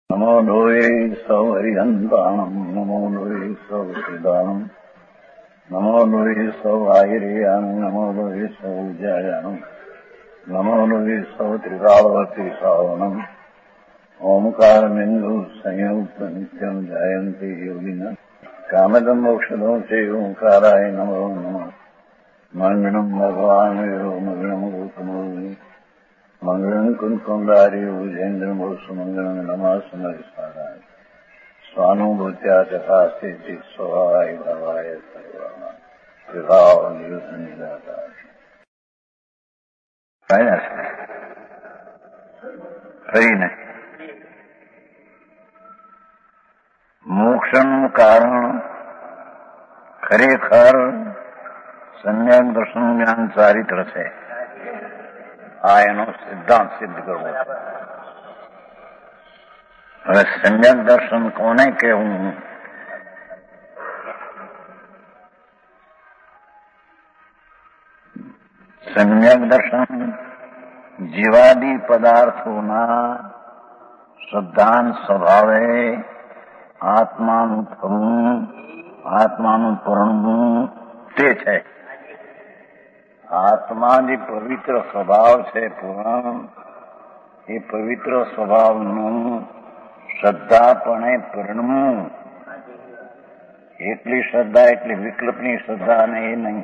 નમો લોહે સૌહરિહંતાણમ નમો લોહે સૌહૃદાનમ નમો લોહે સૌઆયર્યાણમ નમો લોહે સૌજાયાણમ નમો લોહે સૌત્રિકાળવતી સાવનમ ઓમકારમિંદુ સંયુક્ત નિત્યમ જાયંતિ યોગિના કામદમ મોક્ષદો છે ઓંકારાય નમો નમઃ મંગળમ ભગવાન મંગળમ ગોતમોહિ મંગળમ કુંકુંડારી ભુજેન્દ્રમ સુમંગળમ નમાસમરિસ્મરાય સ્વાનુભૂત્યા તથાસ્તિ સ્વાય ભવાય સર્વમાં વિભાવ નિયુદ્ધ નિરાતા ફરીને મોક્ષનું કારણ ખરેખર સમ્યક દર્શન જ્ઞાન ચારિત્ર છે. આ એનો સિદ્ધાંત સિદ્ધ કરવો છે. હવે સમ્યક દર્શન કોને કહેવું? સમ્યક દર્શન જીવાદી પદાર્થોના શ્રદ્ધાન સ્વભાવે આત્માનું થવું, આત્માનું પરણવું તે છે. આત્મા જે પવિત્ર સ્વભાવ છે પૂર્ણ, એ પવિત્ર સ્વભાવનું શ્રદ્ધાપણે પરિણમવું. એટલી શ્રદ્ધા એટલે વિકલ્પની શ્રદ્ધા ને એ નહીં.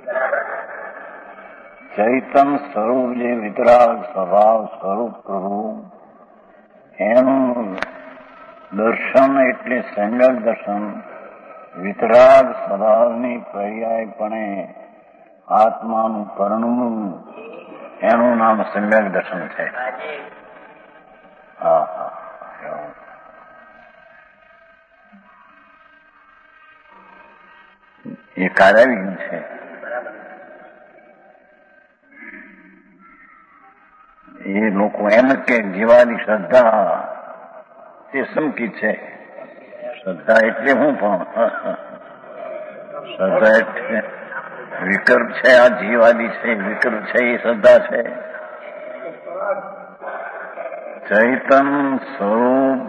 ચૈતન સ્વરૂપ જે વિતરાગ સ્વભાવ સ્વરૂપ પ્રભુ એનું દર્શન એટલે સમ્યક દર્શન. વિતરાગ સ્વભાવની પર્યાયપણે આત્માનું પરણવું એનું નામ સમ્યક દર્શન છે. એ કાર્યવિજ્ઞ છે. એ લોકો એમ જ કે જીવાની શ્રદ્ધા તે સંકિત છે. શ્રદ્ધા એટલે હું પણ શ્રદ્ધા એટલે વિકલ્પ છે. આ જીવાદી છે, વિકલ્પ છે, એ શ્રદ્ધા છે. ચૈતન સ્વરૂપ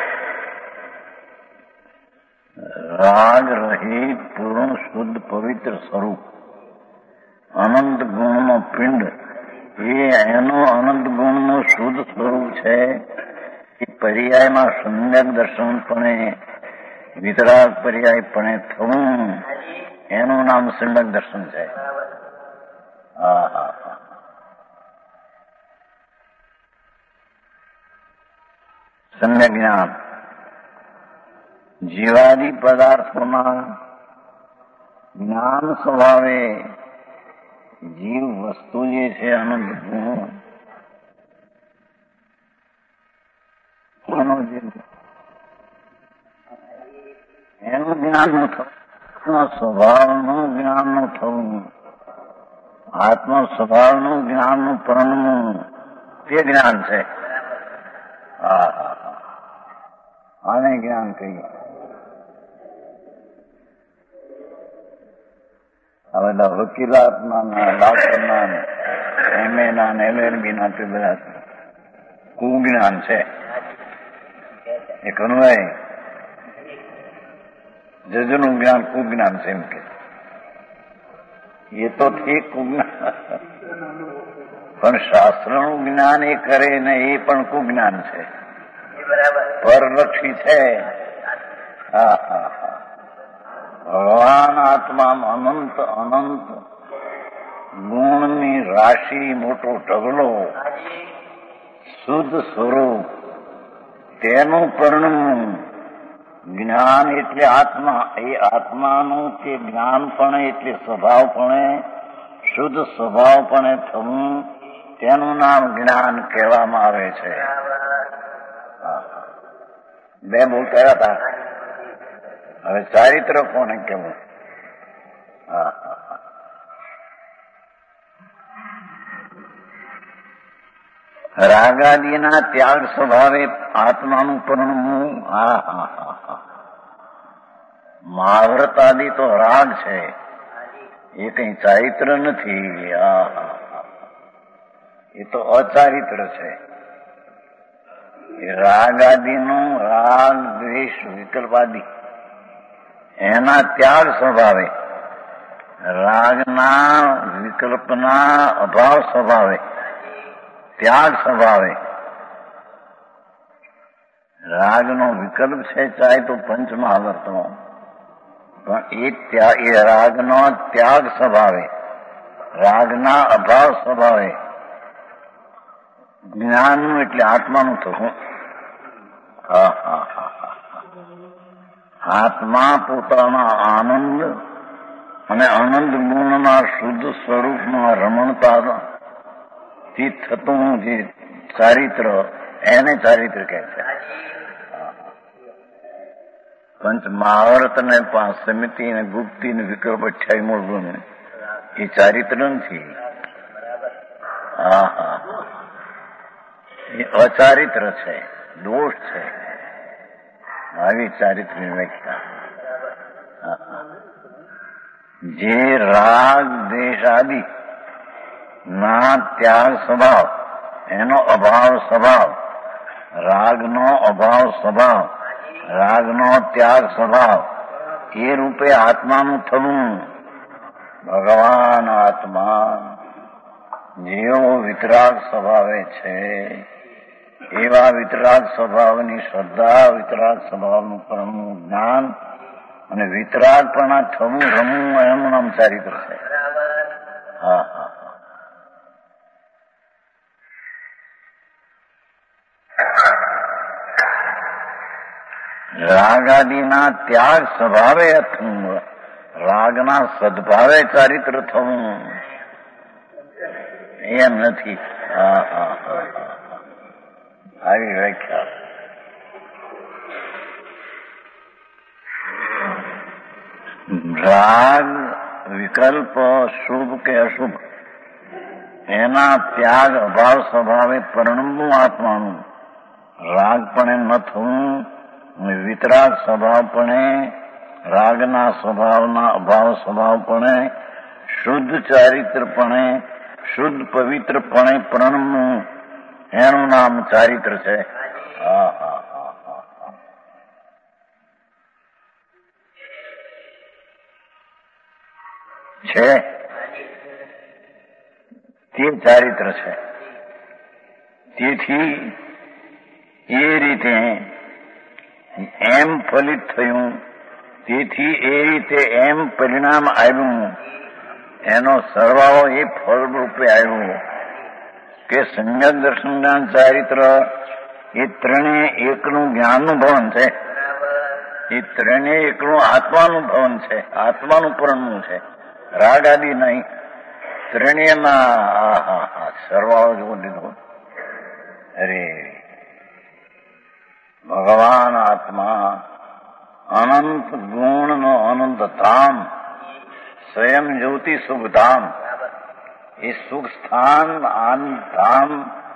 રાગ રહિત પૂર્ણ શુદ્ધ પવિત્ર સ્વરૂપ અનંત ગુણનો પિંડ, એ એનો અનંત ગુણનું શુદ્ધ સ્વરૂપ છે. એ પર્યાયમાં સમ્યક દર્શનપણે વિતરાગ પર્યાયપણે થવું એનું નામ સમ્યક દર્શન છે. સમ્યક જ્ઞાન જીવાદી પદાર્થોના જ્ઞાન સ્વભાવે જીવ વસ્તુ જે છે અનંત ગુણ એનું જ્ઞાન ન થવું, સ્વભાવનું જ્ઞાન ન થવું, આત્મ સ્વભાવનું જ્ઞાનનું પરણવું તે જ્ઞાન છે. આને જ્ઞાન કહીએ. હવે વકીલાતના ડોક્ટરના MA ના LLB ના તે બધા કુજ્ઞાન છે. એ કનુભાઈ જજનું જ્ઞાન કુજ્ઞાન છે એમ કે એ તો ઠીક કુજ્ઞાન, પણ શાસ્ત્રનું જ્ઞાન એ કરે ને એ પણ કુજ્ઞાન છે, પરલક્ષી છે. ભગવાન આત્મામાં અનંત અનંત ગુણની રાશિ, મોટો ઢગલો, શુદ્ધ સ્વરૂપ, તેનું પરિણમવું જ્ઞાન એટલે આત્મા. એ આત્માનું તે જ્ઞાનપણે એટલે સ્વભાવપણે શુદ્ધ સ્વભાવપણે થવું તેનું નામ જ્ઞાન કહેવામાં આવે છે. બે બોલતા હતા. હવે ચારિત્ર કોને કેવું? રાગાદીના ત્યાગ સ્વભાવે આત્માનું પરિણમવું. મહાવ્રતાદિ તો રાગ છે, એ કઈ ચારિત્ર નથી. એ તો અચારિત્ર છે. રાગ આદિનું રાગ દ્વેષ વિકલ્પાદી એના ત્યાગ સ્વભાવે, રાગના વિકલ્પના અભાવ સ્વભાવે, ત્યાગ સ્વભાવે, રાગનો વિકલ્પ છે ચાહે તો પંચમહાવર્તનો, પણ એ રાગનો ત્યાગ સ્વભાવે, રાગના અભાવ સ્વભાવે જ્ઞાનનું એટલે આત્માનું થવું. આત્મા પોતાના આનંદ અને આનંદ ગુણના શુદ્ધ સ્વરૂપમાં રમણતાથી થતું જે ચારિત્ર એને ચારિત્ર કહે છે. પંચ મહાવર્ત ને પાંચ સમિતિ ને ગુપ્તિ ને વિકલ્પ 28 ગુણ એ ચારિત્ર નથી. એ અચારિત્ર છે, દોષ છે. આવી ચારિત્રની વ્યાખ્યા. જે રાગ દેશ આદિ ના ત્યાગ સ્વભાવ, એનો અભાવ સ્વભાવ, રાગનો અભાવ સ્વભાવ, રાગનો ત્યાગ સ્વભાવ, એ રૂપે આત્માનું થવું. ભગવાન આત્મા જેવો વિતરાગ સ્વભાવે છે એવા વિતરાગ સ્વભાવની શ્રદ્ધા, વિતરાગ સ્વભાવનું પરમનું જ્ઞાન અને વિતરાગપણા થવું રમવું એનું નામ ચારિત્ર છે. રાગાદિના ત્યાગ સ્વભાવે થવું, રાગના સદભાવે ચારિત્ર થવું એમ નથી. આવી વ્યાખ્યા. રાગ વિકલ્પ શુભ કે અશુભ એના ત્યાગ અભાવ સ્વભાવે પરિણમવું આત્માનું રાગપણે ન થવું, વિતરાગ સ્વભાવપણે, રાગના સ્વભાવના અભાવ સ્વભાવપણે, શુદ્ધ ચારિત્રપણે, શુદ્ધ પવિત્રપણે પ્રણમવું એનું નામ ચારિત્ર છે. છે તે ચારિત્ર છે. તેથી એ રીતે એમ ફલિત થયું, તેથી એ રીતે એમ પરિણામ આવ્યું, એનો સરવાળો એ ફળરૂપે આવ્યો કે સંજ્ઞક દર્શન જ્ઞાન ચારિત્ર એ ત્રણેય એકનું જ્ઞાનનું ભવન છે. એ ત્રણેય એકનું આત્માનું ભવન છે, આત્માનું પરણવું છે, રાગ આદિ નહીં. ત્રણેયમાં સરવાળો જોવો લીધો. અરે ભગવાન આત્મા અનંત ગુણનો અનંત ધામ, સ્વયં જ્યોતિ સુખ ધામ, એ સુખ સ્થાન આનંદ ધામ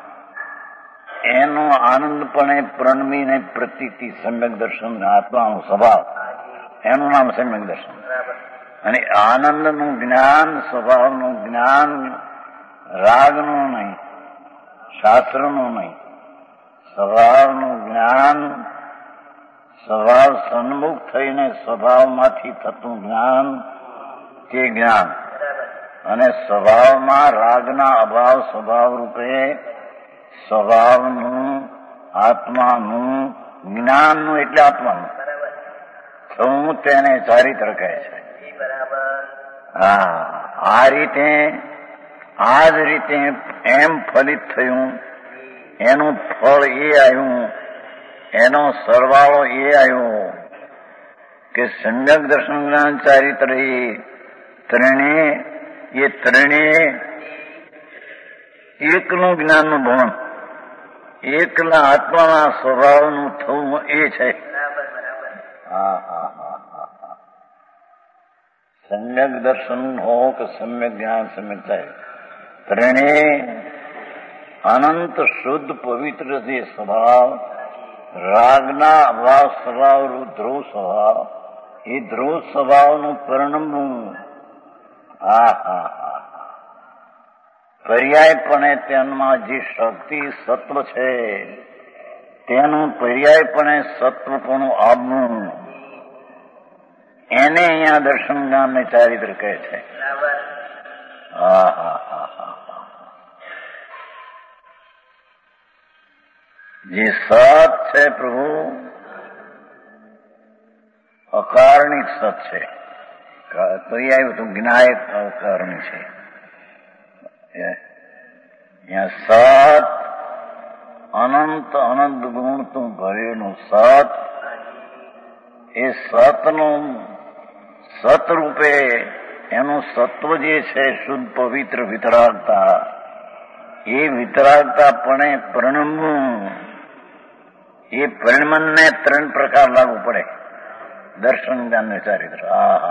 એનો આનંદપણે પ્રણમીને પ્રતીતિ સમ્યક દર્શન આત્માનો સ્વભાવ એનું નામ સમ્યક દર્શન. અને આનંદનું જ્ઞાન, સ્વભાવનું જ્ઞાન રાગનું નહીં, શાસ્ત્રનું નહીં, સ્વભાવનું જ્ઞાન, સ્વભાવ સન્મુખ થઈને સ્વભાવમાંથી થતું જ્ઞાન તે જ્ઞાન. અને સ્વભાવમાં રાગના અભાવ સ્વભાવ રૂપે સ્વભાવનું આત્માનું જ્ઞાનનું એટલે આત્માનું થવું તેને ચારિત્ર કહે છે. આ રીતે આ જ રીતે એમ ફલિત થયું, એનું ફળ એ આવ્યું, એનો સરવાળો એ આવ્યો કે સંજ્ઞક દર્શન જ્ઞાન ચારિત્ર એ ત્રણેય એકનું જ્ઞાનનું ભવન, એકલા આત્માના સ્વભાવનું થવું એ છે. સમ્યક દર્શન હો કે સમ્યક જ્ઞાન, સમ્યક ચારિત્ર, ત્રણેય અનંત શુદ્ધ પવિત્ર જે સ્વભાવ, રાગના અભાવ સ્વભાવ, ધ્રુવ સ્વભાવ, એ ધ્રુવ સ્વભાવનું પરિણમવું. પર્યાયપણે તેમાં જે શક્તિ સત્વ છે તેનું પર્યાયપણે સત્વપણું આવવું, એને અહીંયા દર્શન જ્ઞાન ને ચારિત્ર કહે છે. જે સત છે પ્રભુ અકારણિક સત છે. પર્યાય તો જ્ઞાયક અકારણી છે. અહીંયા સત અનંત અનંત ગુણ તું ભરેલું સત, એ સતનું સતરૂપે એનું સત્વ જે છે શુદ્ધ પવિત્ર વિતરાગતા, એ વિતરાગતા પણ પરિણમવું, એ પરિણમને 3 પ્રકાર લાગુ પડે દર્શન જ્ઞાન ચારિત્ર.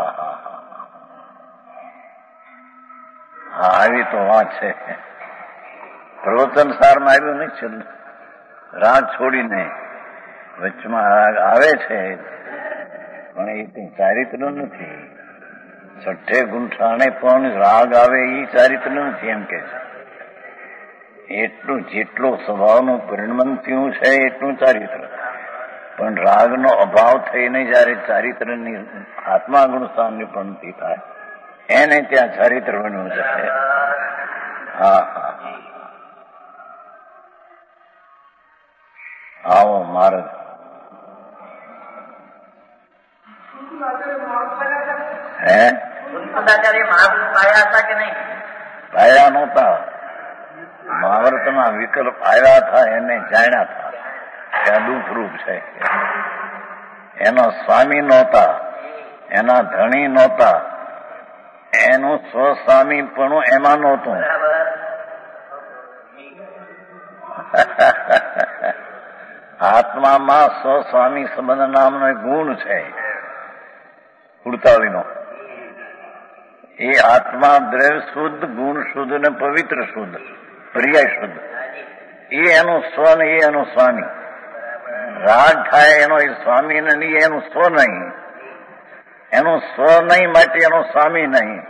આવી તો વાત છે. પ્રવચન સારમાં આવ્યું નહીં છે. રાગ છોડીને વચમાં રાગ આવે છે, પણ એ ચારિત્ર નથી. છઠ્ઠે ગુંઠાણે પણ રાગ આવે એ ચારિત્ર નથી એમ કે છે. એટલું જેટલો સ્વભાવનું પરિણમન થયું છે એટલું ચારિત્ર. પણ રાગનો અભાવ થઈને જયારે ચારિત્રની આત્મા ગુણસ્થાનની પંક્તિ થાય એને ત્યાં ચારિત્ર બન્યું છે. આવો માર્ગ. હે પાયા નહોતા, મહાભારતમાં વિકલ્પ આવ્યા હતા, એને જાણ્યા હતા કે આ દુઃખરૂપ છે. એનો સ્વામી નહોતા, એના ધણી નહોતા, એનું સ્વસ્વામીપણું એમાં નહોતું. આત્મામાં સ્વસ્વામી સંબંધ નામનો એક ગુણ છે ઉડતાળીનો. એ આત્મા દ્રવ્ય શુદ્ધ, ગુણ શુદ્ધ ને પવિત્ર શુદ્ધ, પર્યાય શુદ્ધ. એ એનું સ્વ ને એ એનું સ્વામી. રાગ થાય એનો એ સ્વામી ને નહીં, એનું સ્વ નહીં. એનું સ્વ નહીં માટે એનો સ્વામી નહીં.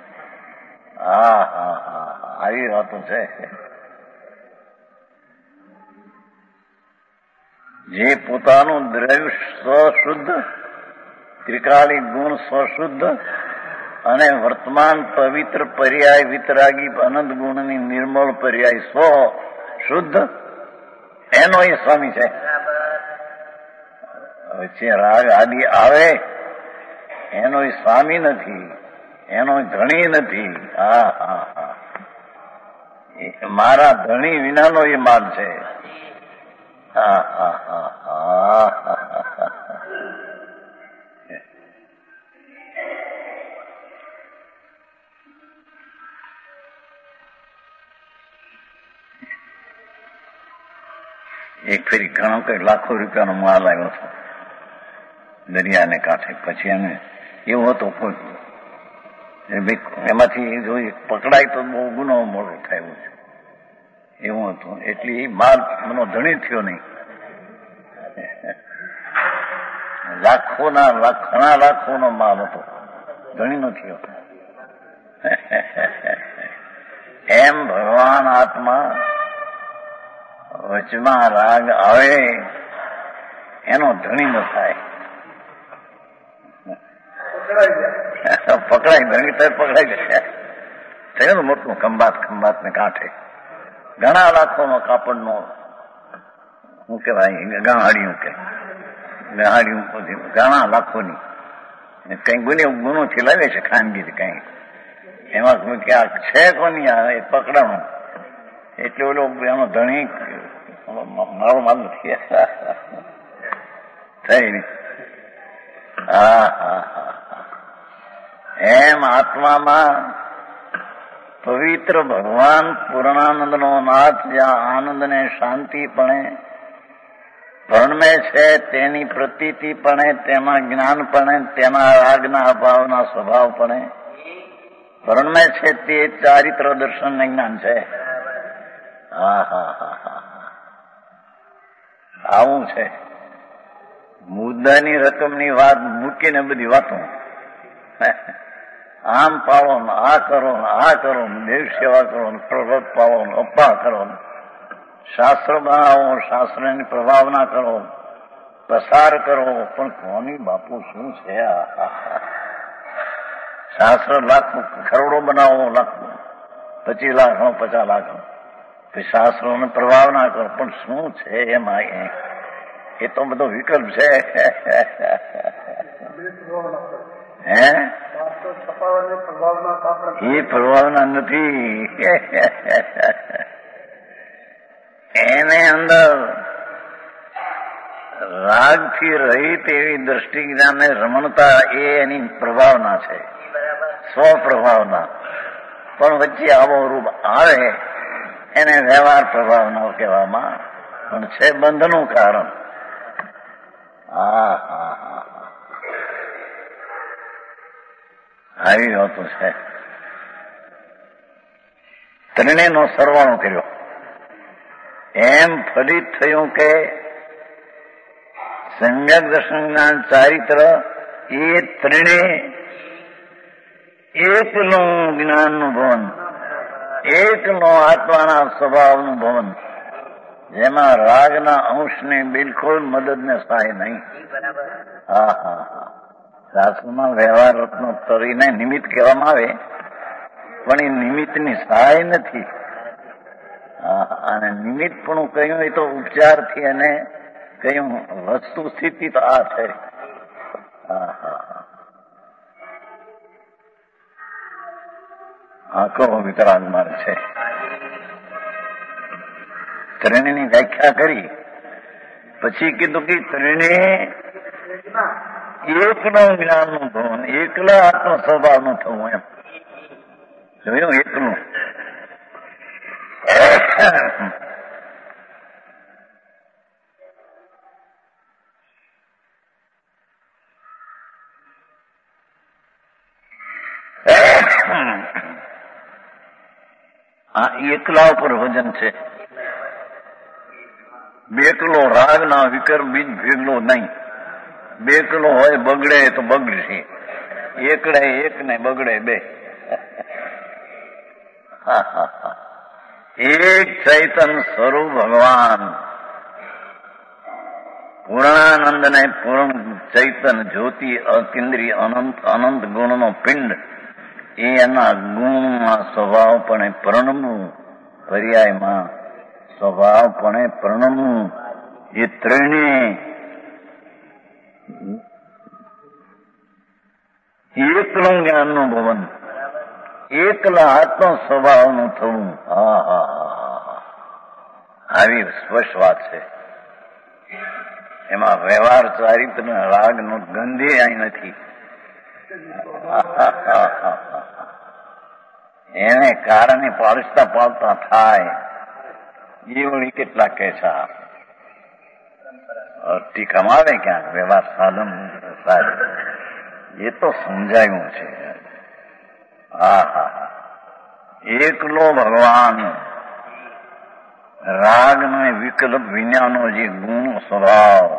આવી વાતો છે. જે પોતાનું દ્રવ્ય સ્વશુદ્ધ, ત્રિકાળી ગુણ સ્વશુદ્ધ અને વર્તમાન પવિત્ર પર્યાય વિતરાગી અનંત ગુણની નિર્મળ પર્યાય સ્વ શુદ્ધ, એનો એ સ્વામી છે. વચ્ચે રાગ આદિ આવે એનો એ સ્વામી નથી, એનો ધણી નથી. મારા ધણી વિનાનો એ માલ છે. એક ફેરી ઘણો કઈ લાખો રૂપિયાનો માલ આવ્યો હતો દરિયાને કાંઠે. પછી એને એવું હતું એમાંથી જો પકડાય તો બહુ ગુનો મોટો થાય છે એવું હતું. એટલે એ માલ મનો ધણી થયો નહીં. ઘણા લાખોનો માલ હતો, ધણી નો થયો. એમ ભગવાન આત્મા વચમાં રાગ આવે એનો ધણી ન થાય. પકડાય ધણી તો પકડાઈ જશે. થયું મોટું ખંભાત ને કાંઠે ઘણા લાખોનો કાપડનો શું કેવાય ગાહાડિયું કે ગાહાડિયું ઘણા લાખોની કઈ ગુનો ચલાવે છે ખાનગી કઈ. એમાં કે આ છે કોની એ પકડાણું એટલે ઓલો એનો ધણી મારો માલ નથી થઈ ને. એમ આત્મામાં પવિત્ર ભગવાન પૂર્ણાનંદનો નાથ જ્યાં આનંદને શાંતિપણે ભણમે છે, તેની પ્રતીતિપણે, તેમાં જ્ઞાનપણે, તેના રાગના અભાવના સ્વભાવપણે ભણમે છે, તે ચારિત્ર દર્શન ને જ્ઞાન છે. આવું છે. મુદ્દાની રકમની વાત મૂકીને બધી વાતો આમ પાળો ને આ કરો ને આ કરો ને દેવ સેવા કરો ને પ્રવત પાળો ને અપ્પા કરો ને શાસ્ત્ર બનાવો, શાસ્ત્રની પ્રભાવના કરો, પ્રસાર કરો, પણ કોની બાપુ શું છે આ? શાસ્ત્ર લાખ કરોડો બનાવો, લાખ 25 લાખ 50 લાખ, શાસ્ત્રોને પ્રભાવના કરો, પણ શું છે એમાં? એ તો બધો વિકલ્પ છે. હે એ પ્રભાવના નથી. એને અંદર રાગથી રહિત એવી દ્રષ્ટિ જ્ઞાનને રમણતા એ એની પ્રભાવના છે, સ્વપ્રભાવના. પણ વચ્ચે આવો રૂપ આવે એને વ્યવહાર પ્રભાવના કહેવામાં, પણ છે બંધનું કારણ. આવી હોતું છે. ત્રણેયનો સરવાળો કર્યો, એમ ફલિત થયું કે સમ્યક દર્શન જ્ઞાન ચારિત્ર એ ત્રણેય એકનું જ્ઞાનનું ભવન, એકનો આત્માના સ્વભાવનું ભવન, જેમાં રાગના અંશની બિલકુલ મદદને સહાય નહીં. શાસ્ત્રમાં વ્યવહાર રત્નોત્તરીને નિમિત્ત કહેવામાં આવે, પણ એ નિમિત્તની સહાય નથી. અને નિમિત્તપણું કહ્યું એ તો ઉપચારથી, અને કહ્યું વસ્તુ સ્થિતિ તો આ છે. કહો વિતરાગમાર્ગ છે. ત્રણેયની વ્યાખ્યા કરી, પછી કીધું કે ત્રણેય એકનું જ્ઞાનનું ભવન, એકલા આત્મ સ્વભાવનું થવું. એમ જોયું? એકલું આ એકલા ઉપર વજન છે. બેકલો રાગના વિકર બીજ ભેગલો નહીં. બેકલો હોય બગડે તો બગડશે, એકડે એક ને બગડે બે. એક ચૈતન સ્વરૂપ ભગવાન પૂર્ણાનંદ ને પૂર્ણ ચૈતન જ્યોતિ અતિન્દ્રિય અનંત ગુણનો પિંડ, એ એના ગુણમાં સ્વભાવપણે પ્રણમવું, પર્યાયમાં સ્વભાવપણે પ્રણમવું. એ ત્રણેય એકનું જ્ઞાનનું ભવન, એકલા આત્મ સ્વભાવનું થવું. આવી સ્પષ્ટ વાત છે. એમાં વ્યવહાર ચારિત્ર રાગનો ગંધે અહીં નથી. એને કારણે પાડતા પાડતા થાય એ વળી કેટલા કે છે. ટીકામાં આવે ક્યાંક વ્યવહાર સાધન એ તો સમજાયું છે. એકલો ભગવાન રાગ ને વિકલ્પ વિનાનો જે ગુણ સ્વભાવ,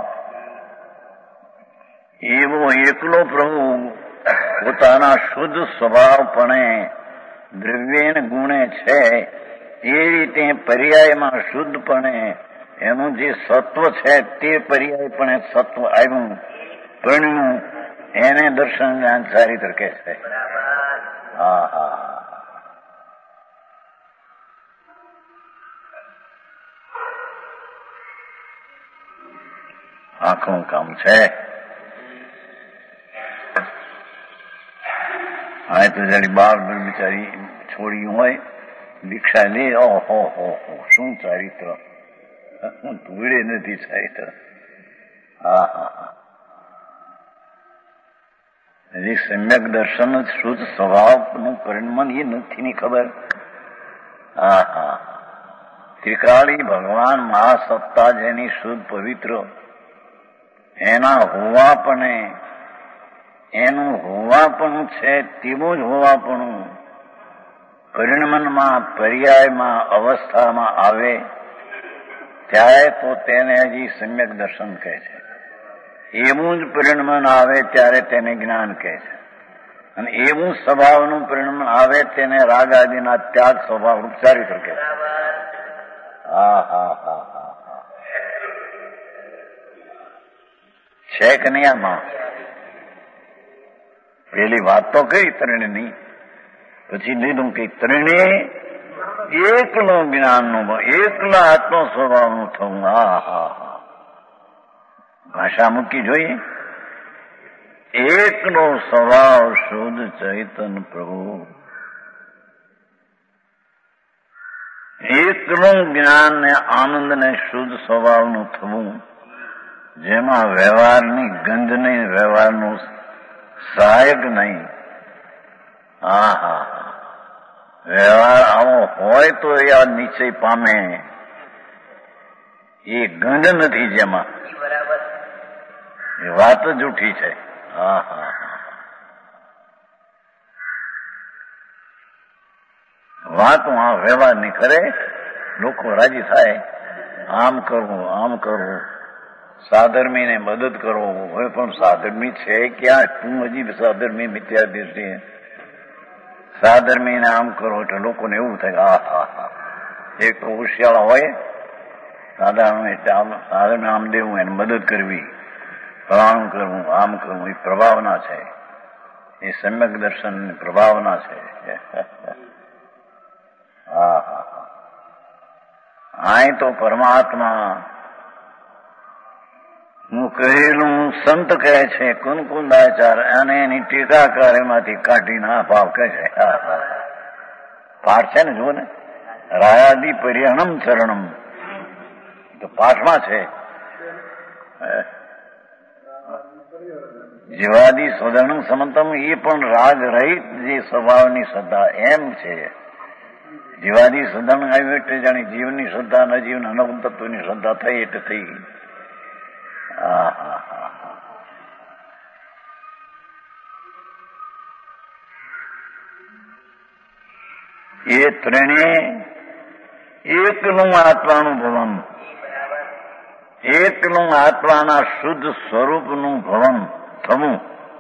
એવો એકલો પ્રભુ પોતાના શુદ્ધ સ્વભાવપણે દ્રવ્ય ગુણે છે. એ રીતે પર્યાયમાં શુદ્ધપણે એનું જે સત્વ છે તે પર્યાયપણે સત્વ આવ્યું, પરણ્યું, એને દર્શન જ્ઞાન ચારિત્ર કહે છે. આખું કામ છે. હા તો જયારે બાર બિચારી છોડી હોય, દીક્ષા લે, ઓહો હો શું ચારિત્ર, ધૂળે નથી ચારિત્ર. હજી સમ્યક દર્શન શુદ્ધ સ્વભાવનું પરિણામ એ નથી ની ખબર. ત્રિકાળી ભગવાન મહાસત્તા જેની શુદ્ધ પવિત્ર, એના હોવાપણે, એનું હોવાપણું છે તેવું જ હોવાપણું પરિણમનમાં પર્યાયમાં અવસ્થામાં આવે ત્યારે તો તેને હજી સમ્યક દર્શન કહે છે. એવું જ પરિણમન આવે ત્યારે તેને જ્ઞાન કહે છે. અને એવું સ્વભાવનું પરિણમન આવે તેને રાગ આદિના ત્યાગ સ્વભાવ ચારિત્ર કહે છે. હા હા હા હા હા છે કે નહીં આમાં? પેલી વાત તો કઈ ત્રણની, પછી લીધું કે ત્રણે એકલું જ્ઞાનનું, એકલા આત્મ સ્વભાવનું થવું. હા હા હા ભાષા મૂકી જોઈએ. એકનો સ્વભાવ શુદ્ધ ચૈતન પ્રભુ, એકલું જ્ઞાન ને આનંદ ને શુદ્ધ સ્વભાવનું થવું, જેમાં વ્યવહારની ગંધ નહીં, વ્યવહારનું સહાયક નહીં. હા હા વ્યવહાર આવો હોય તો એ આ નિશ્ચય પામે. એ ગંધ નથી જેમાં, એ વાત જ ઉઠી છે. હા હા વાત આ વ્યવહાર ની કરે, લોકો રાજી થાય. આમ કરવું, આમ કરવું, સાધર્મીને મદદ કરો. હવે પણ સાધર્મી છે ક્યાં? તું હજી સાધર્મી મિથ્યા દ્રષ્ટિ. સાધર્મીને આમ કરો એટલે લોકોને એવું થાય, હા હા હા. એક તો હોશિયાળા હોય સાધારણ, એટલે સાધર્મ આમ દેવું, એને મદદ કરવી, ફલાણું કરવું, આમ કરવું, એ પ્રભાવના છે. એ સમ્યક દર્શનની પ્રભાવના છે. હા હા હા તો પરમાત્મા હું કહેલું સંત કહે છે કુનકુંદાચાર, અને એની ટીકાકાર એમાંથી કાઢીને આ ભાવ કહે છે. પાઠ છે ને, જુઓ ને, રાયાદી પર્યણમ ચરણમ, તો પાઠમાં છે. જીવાદી સ્વદર્ણ સમંતમ, એ પણ રાગ રહિત જે સ્વભાવની શ્રદ્ધા એમ છે. જીવાદી સદન આવ્યું એટલે જાણે જીવની શ્રદ્ધા, ન જીવન અનંત તત્વની શ્રદ્ધા થઈ એટલે થઈ. એ ત્રણે એકલું આત્માનું ભવન, એકલું આત્માના શુદ્ધ સ્વરૂપનું ભવન થવું.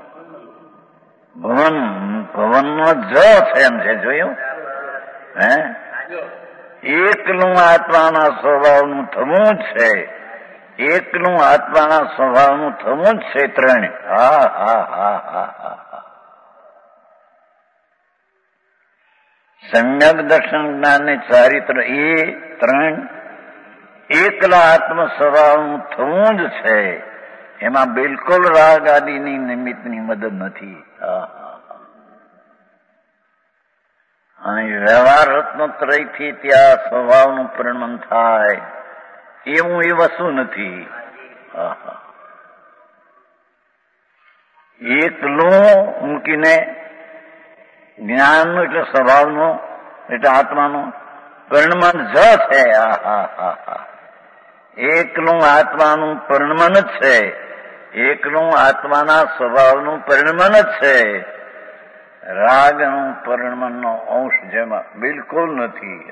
ભવન, ભવનનો જ છે એમ છે, જોયું હે? એકલું આત્માના સ્વભાવનું થવું જ છે, એકલું આત્માના સ્વભાવનું થવું જ છે. ત્રણ. હા હા હા હા હા સમ્યક દર્શન જ્ઞાન ને ચારિત્ર, એ ત્રણ એકલા આત્મ સ્વભાવનું થવું જ છે. એમાં બિલકુલ રાગ આદિની નિમિત્તની મદદ નથી. અને વ્યવહાર રત્નોત્રયથી ત્યાં સ્વભાવનું પરિણમન થાય એવું એ વસ્તુ નથી. એકલું મૂકીને જ્ઞાનનું એટલે સ્વભાવનું એટલે આત્માનું પરિણમન જ છે. એકલું આત્માનું પરિણમન જ છે, એકલું આત્માના સ્વભાવનું પરિણમન જ છે. રાગનું પરિણમનનો અંશ જેમાં બિલકુલ નથી.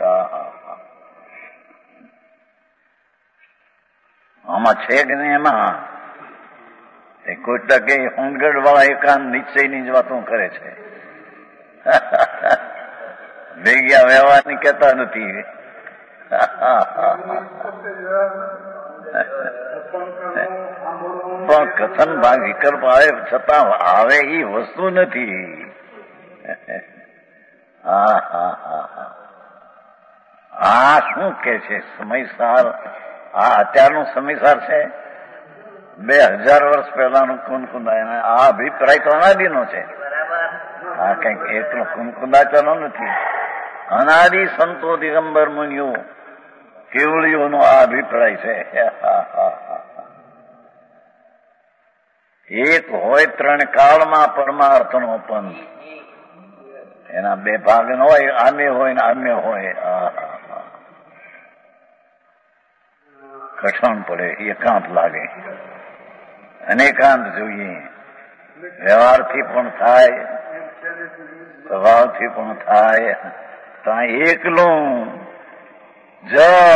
આમાં છે કે નહીં? એમાં કોઈ ટકે હોંગડ વાળા એકાંત નિશ્ચયની જ વાતો કરે છે. ભેગ્યા વ્યવહારની કહેતા નથી. પણ કથન ભાગ વિકલ્પ આવે છતાં આવે એ વસ્તુ નથી. આ શું કે છે? સમયસાર, આ અત્યારનો સમયસાર છે. 2000 વર્ષ પહેલાનું કુનકુંદા, આ અભિપ્રાય તો અનાદિનો છે. આ કઈક એટલો કુનકુંદાચારનો નથી. અનાદિ સંતો દિગંબર મુનિઓ કેવળીઓનો આ અભિપ્રાય છે. એક હોય ત્રણ કાળમાં પરમાર્થનો પંથ, એના બે ભાગ હોય, આમે હોય ને આમે હોય. કઠણ પડે, એકાંત લાગે, અનેકાંત જોઈએ. વ્યવહારથી પણ થાય, સ્વભાવથી પણ થાય. ત્યાં એકલું જ,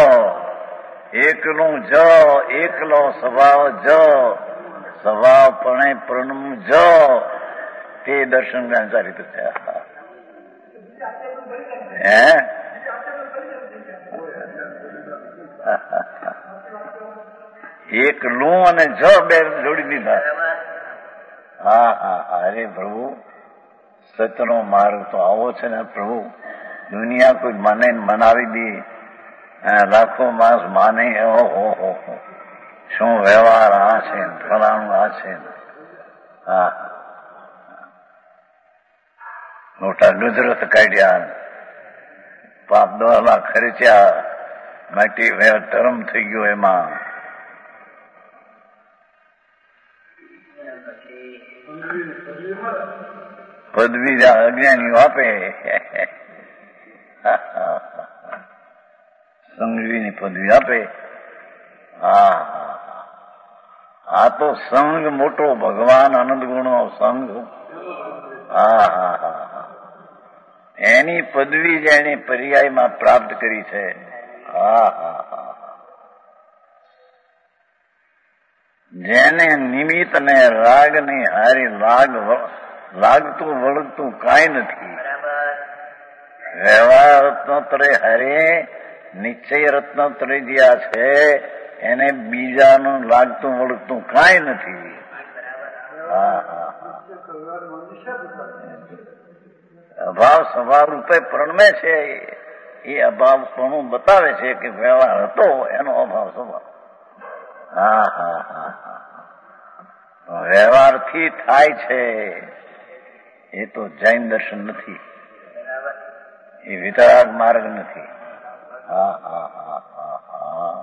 એકલું જ, એકલો સ્વભાવ જ, સ્વભાવપણે પ્રણમ જ, તે દર્શન ચારિત્ર થયા. એક લું અને જ બે જોડી દીધા. હા હા અરે પ્રભુ, સત્યનો માર્ગ તો આવો છે ને પ્રભુ. દુનિયા કોઈ મને મનાવી દે, લાખો માણસ માને, ઓહો શું વ્યવહાર આ છે, ફલાણું આ છે. હા, મોટા ગુજરાત કાઢ્યા, પાપ દોહલા ખર્ચ્યા, માટી ટરમ થઈ ગયો એમાં. પદવી અજ્ઞાનીઓ આપે, સંઘવીની પદવી આપે. હા આ તો સંઘ મોટો, ભગવાન આનંદ ગુણો સંઘ. હા હા હા એની પદવી જ એને પર્યાયમાં પ્રાપ્ત કરી છે. હા હા હા જેને નિમિત્ત ને રાગ ની હારી લાગતું વળગતું કાંઈ નથી. વ્યવહાર રત્નોત્તરે હરે નિશ્ચય રત્નોત્તરે જ્યાં છે એને બીજાનું લાગતું વળગતું કાંઈ નથી. હા હા અભાવ સ્વભાવ રૂપે પ્રણમે છે. એ અભાવ પણ બતાવે છે કે વ્યવહાર હતો એનો અભાવ સ્વભાવ. હા હા હા હા વ્યવહારથી થાય છે એ તો જૈન દર્શન નથી, એ વિતરાગ માર્ગ નથી. હા હા હા હા હા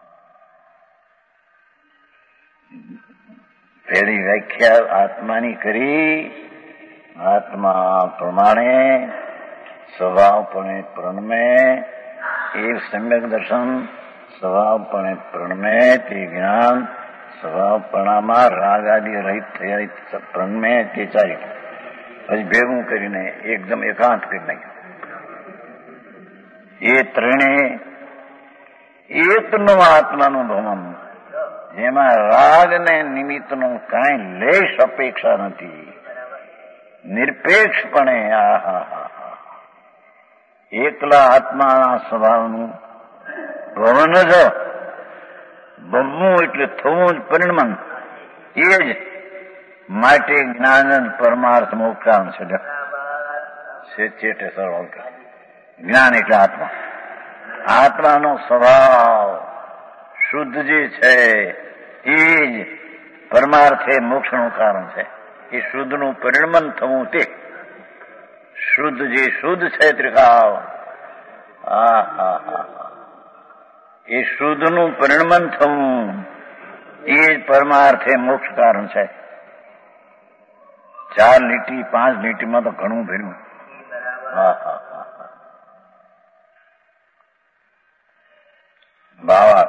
પેલી વ્યાખ્યા આત્માની કરી. આત્મા પ્રમાણે સ્વભાવપણે પ્રણમે એ સમ્યક દર્શન, સ્વભાવપણે પ્રણમે તે જ્ઞાન, સ્વભાવપણામાં રાગ આદિ રહિત થયા પ્રણમે તે ચાલ્યું. પછી ભેગું કરીને એકદમ એકાંત કરી નાખ્યું. એ ત્રણે એકનું આત્માનું ભ્રમણ, જેમાં રાગ ને નિમિત્તનું કાંઈ લેશ અપેક્ષા નથી. નિરપેક્ષપણે એકલા આત્માના સ્વભાવનું ભવન જ બનવું એટલે થવું જ પરિણમન. એ જ માટે જ્ઞાન પરમાર્થ મોક્ષાંત છે. ચેટે સરળ જ્ઞાન એટલે આત્મા. આત્માનો સ્વભાવ શુદ્ધ જે છે એ જ પરમાર્થે મોક્ષનું કારણ છે. એ શુદ્ધનું પરિણમન થવું તે શુદ્ધ જે શુદ્ધ છે ત્રિકાળ, એ શુદ્ધનું પરિણમન થવું એ જ પરમાર્થે મોક્ષ કારણ છે. 4 લીટી 5 લીટીમાં તો ઘણું ભર્યું. ભાવાર્થ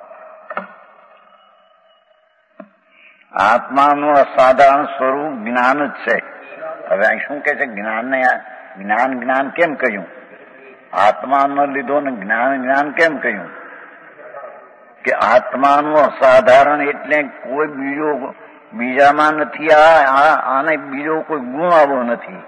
આત્માનું અસાધારણ સ્વરૂપ જ્ઞાન જ છે. હવે અહીં શું કે છે? જ્ઞાનને જ્ઞાન કેમ કહ્યું? આત્માનો લીધો ને જ્ઞાન કેમ કહ્યું? કે આત્માનું અસાધારણ એટલે કોઈ બીજામાં નથી. આને બીજો કોઈ ગુણ આવો નથી.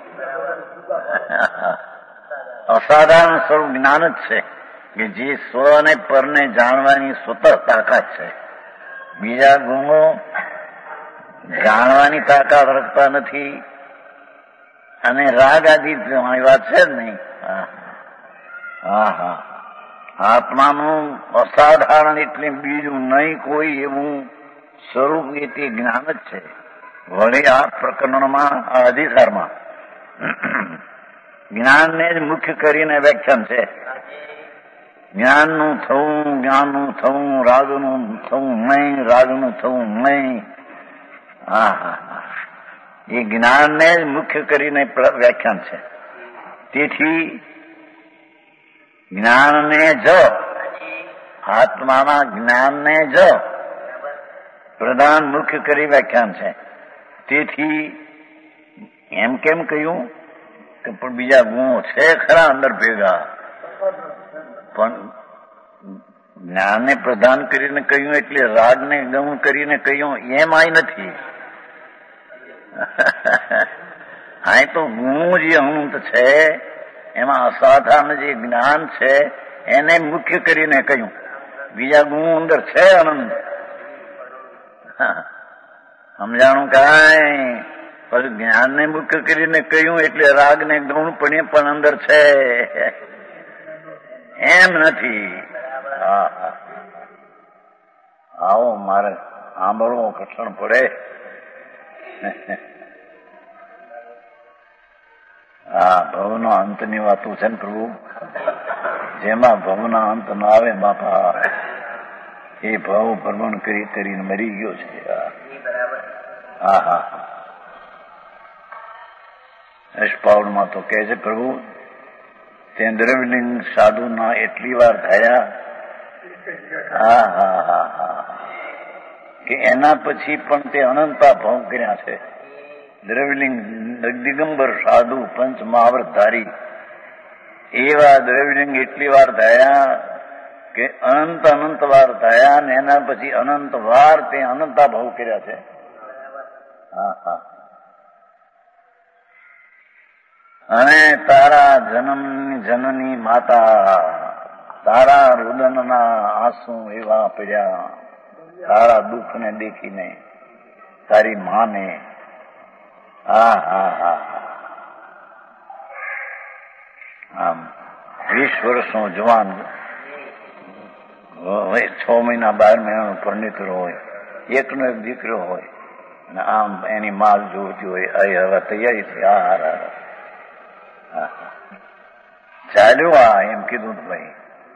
અસાધારણ સ્વરૂપ જ્ઞાન જ છે કે જે સ્વ અને પરને જાણવાની સ્વતઃ તાકાત છે. બીજા ગુણો જાણવાની તાકાત રખતા નથી. અને રાગ આદિ વાત છે જ નહીં. આત્માનું અસાધારણ એટલે બીજું નહીં કોઈ એવું સ્વરૂપ એ તે જ્ઞાન જ છે. વળી આ પ્રકરણમાં આ અધિકારમાં જ્ઞાનને જ મુખ્ય કરીને વ્યાખ્યાન છે. જ્ઞાનનું થવું, રાગનું થવું નહીં, રાગનું થવું નહીં. એ જ્ઞાનને જ મુખ્ય કરીને વ્યાખ્યાન છે. તેથી જ્ઞાનને જ આત્માના જ્ઞાનને જ પ્રધાન મુખ્ય કરી વ્યાખ્યાન છે. તેથી એમ કેમ કહ્યું કે પણ બીજા ગુણો છે ખરા અંદર ભેગા, પણ જ્ઞાનને પ્રધાન કરીને કહ્યું એટલે રાગને ગૌણ કરીને કહ્યું એમ આય નથી. અહીં તો ગુણ જે અનંત છે એમાં અસાધારણ જે જ્ઞાન છે એને મુખ્ય કરીને કહ્યું. બીજા ગુણ અંદર છે અનંત, સમજાણું કાંઈ પછી જ્ઞાનને મુખ્ય કરીને કહ્યું એટલે રાગને ગૌણપણે પણ અંદર છે એમ નથી. આવો મારે સાંભળવું કઠણ પડે. હા, ભવનો અંતની વાતો છે ને પ્રભુ, જેમાં ભવના અંત ન આવે બાપા એ ભવ ભ્રમણ કરીને મરી ગયો છે. હા હા અષ્ટપાવનમાં તો કહે છે પ્રભુ તે દ્રવ્યલિંગ સાધુના એટલી વાર થયા. હા હા હા હા કે એના પછી પણ તે અનંતા ભાવ કર્યા છે. દ્રવ્યલિંગ દિગંબર સાધુ પંચ મહાવ્રતધારી એવા દ્રવ્યલિંગ એટલી વાર થયા કે અનંત વાર થયા ને એના પછી અનંત વાર તે અનંતા ભાવ કર્યા છે. હા હા અને તારા જનની માતા તારા રુદનના આંસુ એવા પડ્યા તારા દુઃખને દેખીને તારી માને. હા હા હા આમ 20 વર્ષનો જવાન હોય, 6 મહિના 12 મહિનાનો પરણિતરો હોય, એકનો એક દીકરો હોય અને આમ એની માલ જોતી હોય હવે તૈયારી થઈ. ચાલ્યું આ એમ કીધું ભાઈ.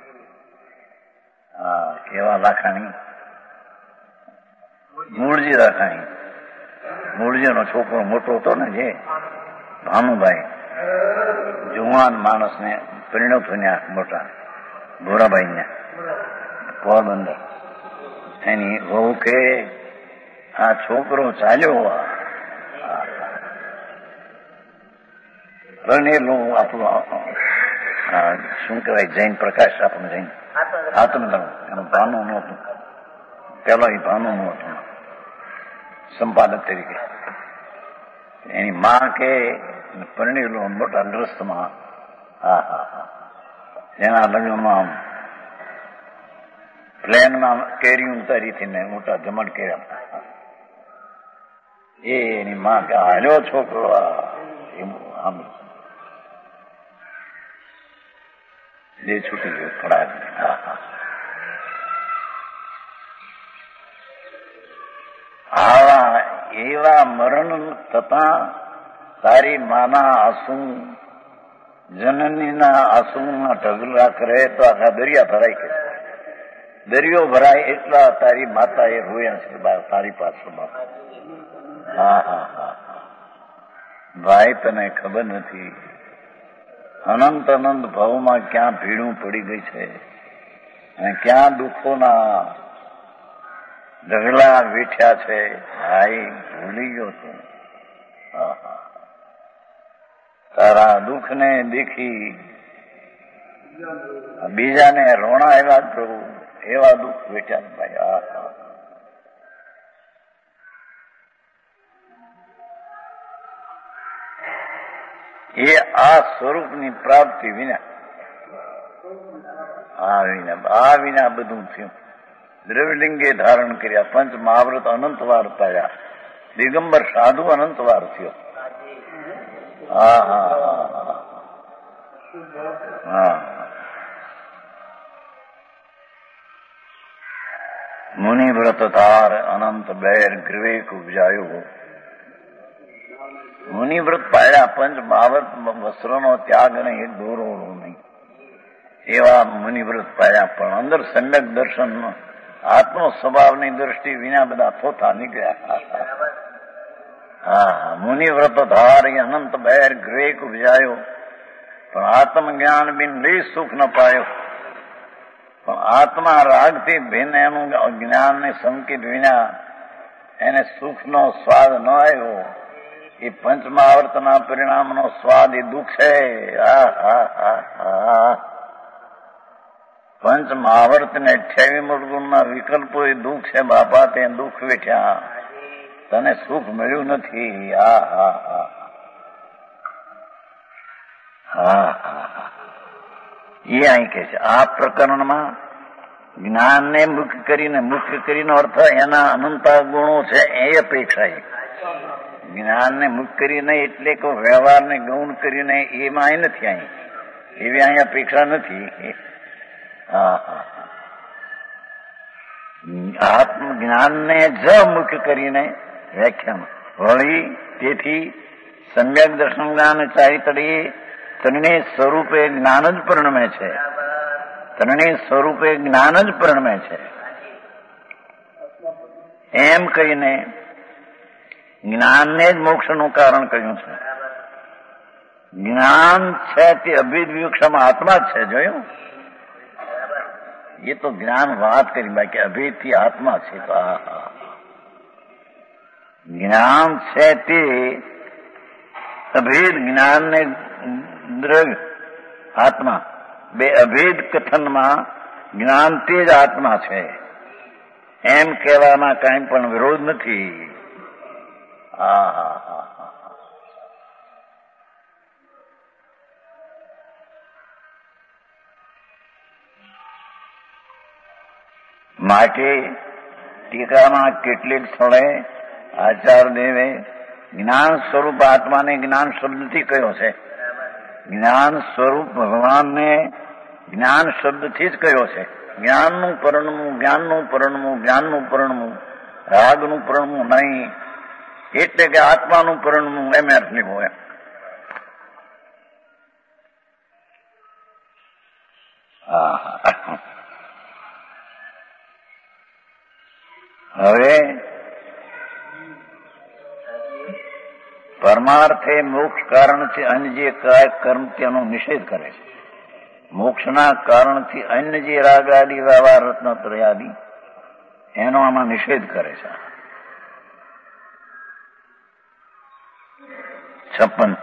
હા કેવા લાખાણી મૂળજી લાખાણી, મૂળજીનો છોકરો મોટો હતો ને જે ભાનુભાઈ જુવાન માણસને પરિણવ થયા મોટા ભોરાભાઈને પોરબંદર. એની વહુ કે આ છોકરો ચાલ્યો પરણેલું આપણું શું કહેવાય જૈન પ્રકાશ આપણું જૈન આત્મધર્મ એનું ભાનું નહોતું. પેલો એ ભાનું નહોતું સંપાદક તરીકે. એની માં કે પરણેલું મોટા ગ્રસ્તમાં. હા હા હા એના લગ્નમાં પ્લેનમાં કેરી ઉતારી હતી ને મોટા જમણ કર્યા. એની માં કે હાલ્યો છોકરો આમ જે છૂટી ગયો થોડા. આવા એવા મરણ થતા તારી માના આંસુ જનનીના આંસુના ઢગલા કરે તો આખા દરિયા ભરાય કે દરિયો ભરાય એટલા તારી માતા એ રોયા છે તારી પાછળ. હા હા હા ભાઈ તને ખબર નથી અનંત ભાવમાં ક્યાં ભીડું પડી ગઈ છે અને ક્યાં દુઃખોના ઢગલા વેઠ્યા છે. ભાઈ ભૂલી ગયો તું. તારા દુઃખને દેખી બીજાને રોણા એવા પ્રભુ એવા દુઃખ વેઠ્યા ભાઈ. એ આ સ્વરૂપની પ્રાપ્તિ વિના આ વિના બધું થયું. દ્રવ્યલિંગે ધારણ કર્યા, પંચ મહાવ્રત અનંતવાર થયા, દિગંબર સાધુ અનંતવાર થયો. હા હા હા મુનિવ્રત ધાર અનંત બેર ગ્રીવેક ઉપજાયો. મુનિવ્રત પાડ્યા, પંચ મહાવ્રત વસ્ત્રોનો ત્યાગ અને એક દોરો નહીં એવા મુનિવ્રત પાડ્યા, પણ અંદર સમ્યક દર્શન આત્મ સ્વભાવની દ્રષ્ટિ વિના બધા થોથા નીકળ્યા. હા મુનિવ્રત ધાર અનંત બેર ગ્રેક ઉપજાયો, પણ આત્મજ્ઞાન બિન લે સુખ ન પાયો. પણ આત્મા રાગથી ભિન્ન એનું જ્ઞાનને સંકેત વિના એને સુખનો સ્વાદ ન આવ્યો. એ પંચમહાવર્તના પરિણામનો સ્વાદ એ દુઃખ છે. પંચમહાવર્તને 28 મૂળગુણના વિકલ્પો એ દુઃખ છે બાપા. તે દુઃખ વેઠ્યા, તને સુખ મળ્યું નથી. એ અહીં કે છે આ પ્રકરણમાં જ્ઞાનને મુખ્ય કરીને અર્થ એના અનંતા ગુણો છે એ અપેક્ષા. જ્ઞાનને મુખ્ય કરીને એટલે કે વ્યવહારને ગૌણ કરીને એમાં અહીં નથી, અહીં એવી અહીં અપેક્ષા નથી. આત્મજ્ઞાનને જ મુખ્ય કરીને વ્યાખ્યાન વળી તેથી સમ્યક દર્શન જ્ઞાન ચારિતડી તને સ્વરૂપે જ્ઞાન જ પરિણમે છે. તને સ્વરૂપે જ્ઞાન જ પરિણમે છે એમ કહીને જ્ઞાનને જ મોક્ષનું કારણ કહ્યું છે. જ્ઞાન છે તે અભેદ વિવક્ષામાં આત્મા જ છે. જોયું, એ તો જ્ઞાન વાત કરી, બાકી અભેદ થી આત્મા છે. તો જ્ઞાન છે તે અભેદ, જ્ઞાન ને દ્રવ્ય આત્મા બે અભેદ કથનમાં જ્ઞાન તે જ આત્મા છે એમ કહેવામાં કાંઈ પણ વિરોધ નથી. માટે ટીકામાં કેટલીક સ્થળે આચાર્યદેવે જ્ઞાન સ્વરૂપ આત્માને જ્ઞાન શબ્દથી કહ્યો છે. જ્ઞાન સ્વરૂપ ભગવાનને જ્ઞાન શબ્દથી જ કહ્યો છે. જ્ઞાનનું પરિણમવું, જ્ઞાનનું પરિણમવું, જ્ઞાનનું પરિણમવું, રાગનું પરિણમવું નહીં, એટલે કે આત્માનું પરિણમવું એમ અર્થ લીધો. હવે પરમાર્થે મોક્ષ કારણથી અન્ય જે કર્મ તેનો નિષેધ કરે છે. મોક્ષના કારણથી અન્ય જે રાગ આદિ વ્યવહાર રત્નત્રયાદિ એનો આમાં નિષેધ કરે છે. 56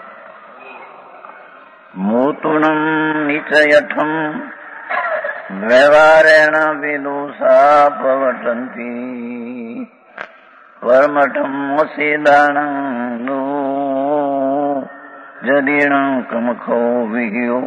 મૂતુણમ નિચયઠમ વ્યવહારેણ વિદુષા પ્રવટંતી પરમઠમ મોસીદાણં જદીર્ણં કમખો વિહ્યો.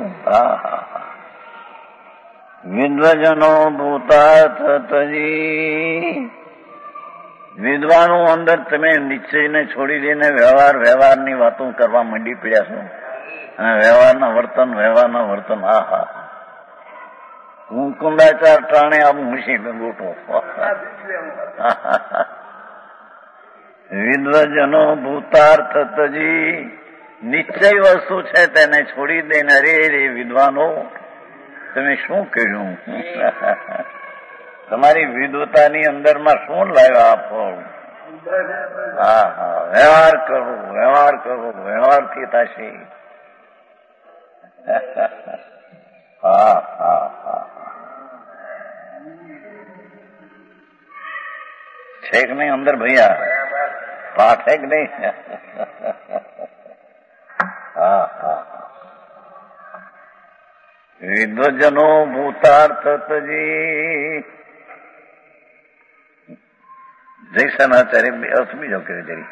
વિદ્વજનો ભૂતાર્થ તજી. વિદ્વાનો અંદર તમે નિશ્ચયને છોડી દઈને વ્યવહારની વાતો કરવા માંડી પડ્યા છો, અને વ્યવહારના વર્તન હું કુંડાચાર ટાણે આવું મૂસી ગોઠો. વિદ્વજનો ભૂતાર્થ તજી. નિશ્ચય વસ્તુ છે તેને છોડી દઈને અરે રે વિદ્વાનો તમે શું કર્યું? તમારી વિદ્વતાની અંદરમાં શું લાવ્યા આપો? વ્યવહાર કરો, વ્યવહારથી થશે. છે કે નહીં અંદર ભૈયા? પાઠ છે કે નહીં? વિદ્વજનો ભૂતાર્થ તજી. જયસનાચાર્ય અર્થ બીજો કર્યો જરી.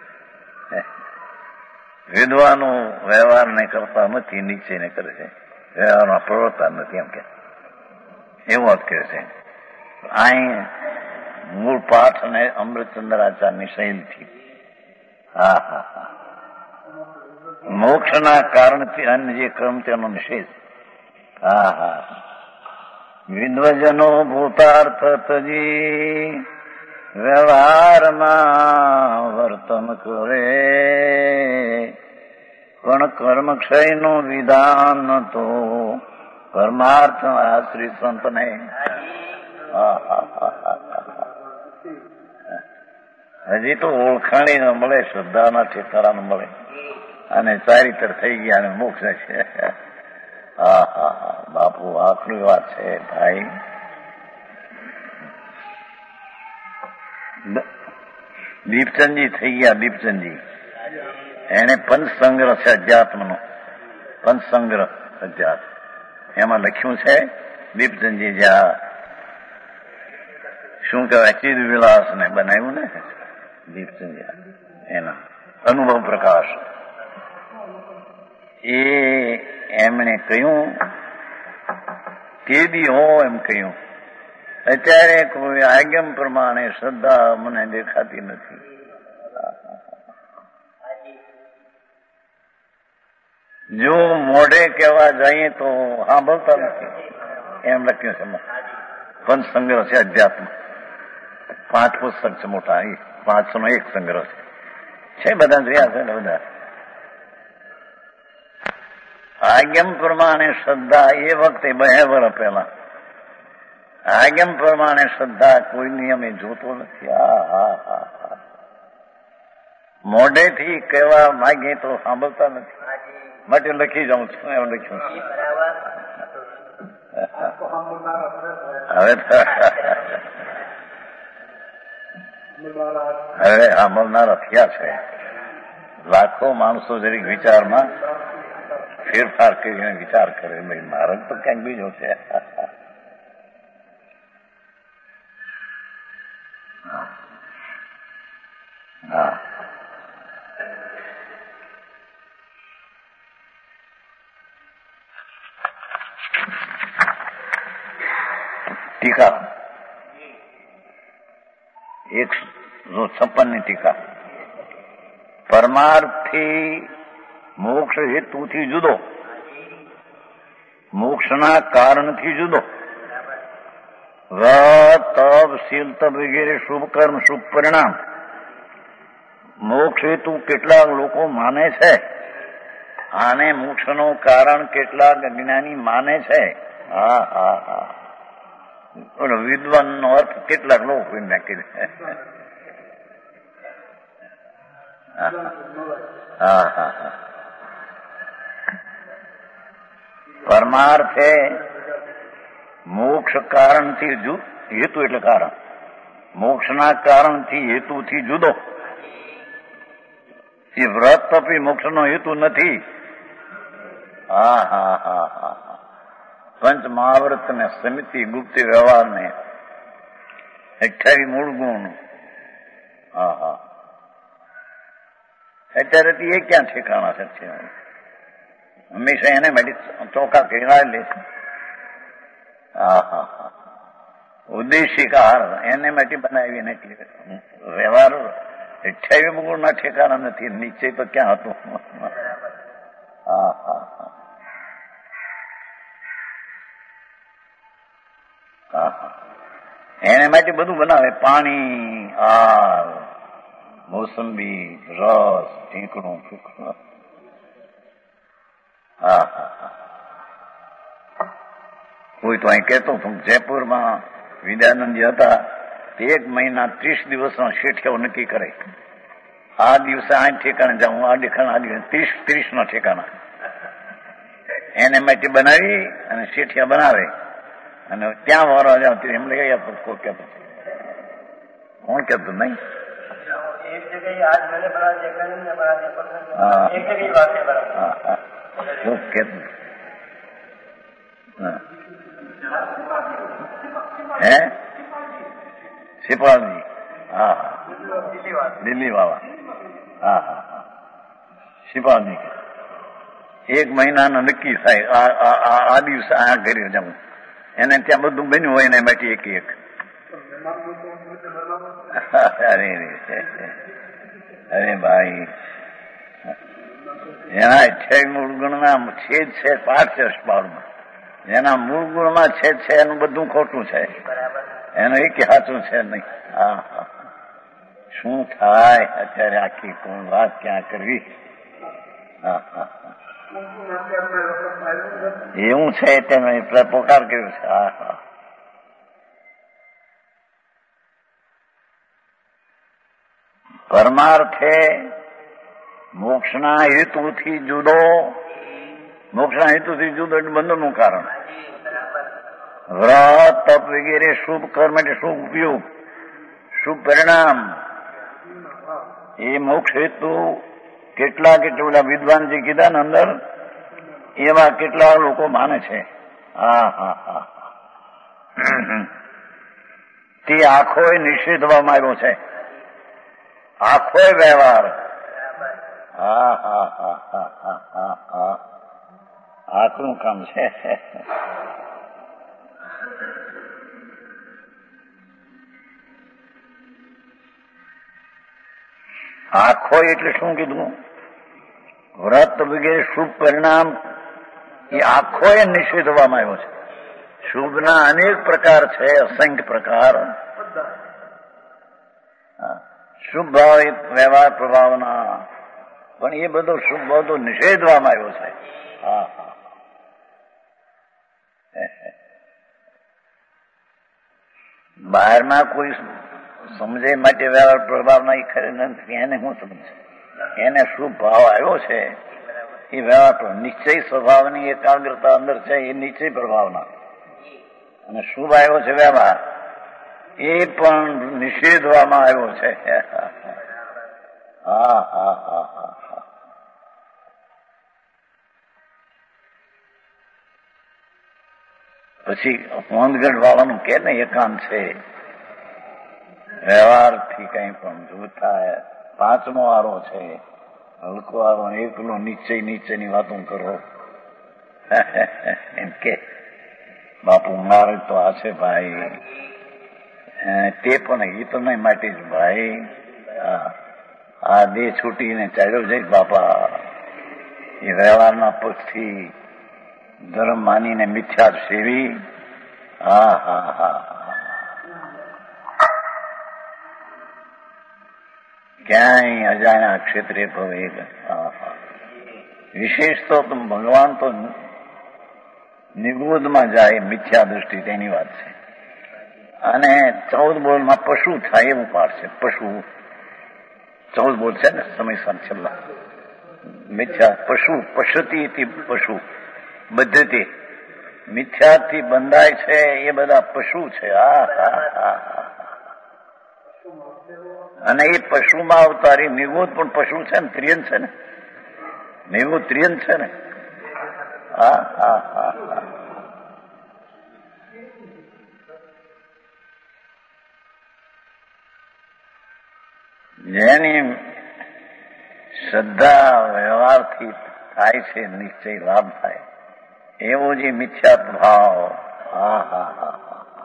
વિદ્વાનો વ્યવહારને કરતા નથી, નિશ્ચયને કરે છે, વ્યવહારમાં પ્રવર્તતા નથી એમ કે એવું અર્થ કરે છે. અહીં મૂળ પાઠ અને અમૃતચંદ્ર આચાર્યની સહીથી મોક્ષના કારણથી અન્ય જે કર્મ તેનો નિષેધ. વિદ્વજનો ભૂતાર્થ તજી વ્યવહારમાં વર્તન કરે પણ કર્મક્ષયનું વિધાન તો પરમાર્થ આશ્રિત સંતને. હજી તો ઓળખાણી ન મળે, શ્રદ્ધાના ઠેકાણા ન મળે, અને ચારિત્ર થઈ ગયા અને મોક્ષ છે. બાપુ આખરી વાત છે ભાઈ. દીપચંદજી થઈ ગયા. દીપચંદજી એને પંચસંગ્રહ છે અધ્યાત્મનો, પંચસંગ્રહ અધ્યાત્મ એમાં લખ્યું છે. દીપચંદજી જ્યાં શું કહેવાય ચિદ વિલાસ ને બનાવ્યું ને દીપચંદજી, એના અનુભવ પ્રકાશ, એ એમણે કહ્યું તે દી હો એમ કહ્યું અત્યારે કોઈ આજ્ઞા પ્રમાણે શ્રદ્ધા મને દેખાતી નથી. જો મોઢે કહેવા જઈએ તો સાંભળતા નથી એમ લખ્યું છે. પંચ સંગ્રહ છે અધ્યાત્મ, 5 પુસ્તક છે મોટા, 500નો એક સંગ્રહ છે. બધા જોયા છે ને બધા. આજ્ઞા પ્રમાણે શ્રદ્ધા એ વખતે 2 વર્ષ પહેલા આજ્ઞા પ્રમાણે શ્રદ્ધા કોઈ નિયમે જોતો નથી. મોઢેથી કહેવા માંગીએ તો સાંભળતા નથી માટે લખી જાઉં છું એમ લખ્યું. હવે સાંભળનારા થયા છે લાખો માણસો. જરીક વિચારમાં ફેરફાર કરીને વિચાર કરે, ભાઈ મારો તો ક્યાંક બીજો છે. હા, ટીકા 156 ની ટીકા. પરમાર્થથી મોક્ષ હેતુથી જુદો, મોક્ષના કારણથી જુદો. વ્રત, તપ, શીલ, તપ વગેરે શુભ કર્મ, શુભ પરિણામ મોક્ષ હેતુ કેટલાક લોકો માને છે. આને મોક્ષનું કારણ કેટલાક જ્ઞાની માને છે. વિદ્વાન નો અર્થ કેટલાક લોકો નાખી દે. પરમાર્થે મોક્ષ કારણથી હેતુ એટલે કારણ, મોક્ષના કારણથી હેતુથી જુદો. એ વ્રત તપી મોક્ષનો હેતુ નથી. પંચ મહાવ્રત ને સમિતિ ગુપ્ત વ્યવહાર ને 28 મૂળ ગુણ. અત્યારે એ ક્યાં ઠેકાણા છે? હંમેશા એને માટે ચોખા કહેવાય લે. ઉદ્દેશિકાર એને માટે બનાવીને વ્યવહાર 28 ગુણના ઠેકાણા નથી. નીચે તો ક્યાં હતું? એને માટે બધું બનાવે, પાણી, આર, મોસંબી, રસ, ઢીંકણું, ફીકણું. કોઈ તો અહીં કહેતો જયપુરમાં વિદ્યાનંદજી હતા, 1 મહિના 30 દિવસનો શેઠિયાઓ નક્કી કરે. આ દિવસે 8 ઠેકાણે જાઉં, આ ઠેકાણા, આ દિવસે 30 નો ઠેકાણા એને માટે બનાવી અને શેઠિયા બનાવે અને ત્યાં વારવા જાવ એમ લઈ ગયા. કોઈ કહેતો, કોણ કહેતું? નહીં, કેતું હે સિપાલજી? દિલ્હી વાળા. સિપાલજી 1 મહિનાનો નક્કી થાય, આ દિવસે આ કરી જવું. એને ત્યાં બધું બન્યું હોય એના માટે એક અરે ભાઈ, એના 28 મૂળ ગુણના છેદ છે, પાઠ છે અષ્ટપાળમાં. એના મૂળ ગુણમાં છેદ છે, એનું બધું ખોટું છે, એનું એક સાચું છે નહીં. શું થાય અત્યારે? આખી કોણ વાત ક્યાં કરવી? એવું છે તેનો પોકાર કર્યો છે. પરમાર્થે મોક્ષના હેતુથી જુદો, મોક્ષના હેતુથી જુદો એટલે બંધનનું કારણ. વ્રત, તપ વગેરે શુભ કર્મ એટલે શુભ ઉપયોગ, શુભ પરિણામ એ મોક્ષ હેતુ. કેટલાક એટલે બધા વિદ્વાન જે કીધા ને અંદર, એવા કેટલા લોકો માને છે. તે આખો નિષેધવામાં આવ્યો છે, આખો વ્યવહાર. આખું કામ છે. આખો એટલે શું કીધું? વ્રત વગેરે શુભ પરિણામ એ આખો એ નિષેધવામાં આવ્યો છે. શુભના અનેક પ્રકાર છે, અસંખ્ય પ્રકાર. શુભ ભાવ એ વ્યવહાર પ્રભાવના, પણ એ બધો શુભ ભાવ તો નિષેધવામાં આવ્યો છે. હા હા, બહારમાં કોઈ સમજે માટે વ્યવહાર પ્રભાવના એ ખરે નથી. એને શું સમજે? એને શુભ ભાવ આવ્યો છે એ વ્યવહાર નિશ્ચય સ્વભાવની એકાગ્રતા અંદર છે, એ નિશ્ચય પ્રભાવના. અને શુભ આવ્યો છે વ્યવહાર, એ પણ નિષેધવામાં આવ્યો છે. હા હા હા હા. પછી હોંદગઢ વાળાનું કે ને એકાંત છે, વ્યવહારથી કઈ પણ દૂર થાય. 5મો વારો છે, હલકો વારો એકલો નીચેની વાતો કરો. એમ કે બાપુ મારે તો આ છે ભાઈ, તે પણ હિતને માટે જ ભાઈ. આ દેહ છૂટીને ચાલ્યો જાય બાપા, એ વ્યવહારના પક્ષથી ધર્મ માનીને મિથ્યા સેવી. હા હા હા, ક્યાંય અજાણ્યા ક્ષેત્રે ભવે. વિશેષ તો ભગવાન તો નિગૂઢમાં જાય, મિથ્યા દૃષ્ટિ તેની વાત છે. અને 14 બોલમાં પશુ થાય એવું પાઠ છે. પશુ 14 બોલ છે ને સમય છેલ્લા. મિથ્યા પશુ પશતી પશુ બદ્ધતિ, મિથ્યાથી બંધાય છે એ બધા પશુ છે. હા હા હા. અને એ પશુમાં અવતારી નિગૂઢ પણ પશુ છે ને, ત્રિયન છે ને, નિગૂઢ ત્રિયન છે ને. હા હા હા હા. જેની શ્રદ્ધા વ્યવહારથી થાય છે, નિશ્ચય લાભ થાય એવો જે મિથ્યા ભાવ. હા હા હા.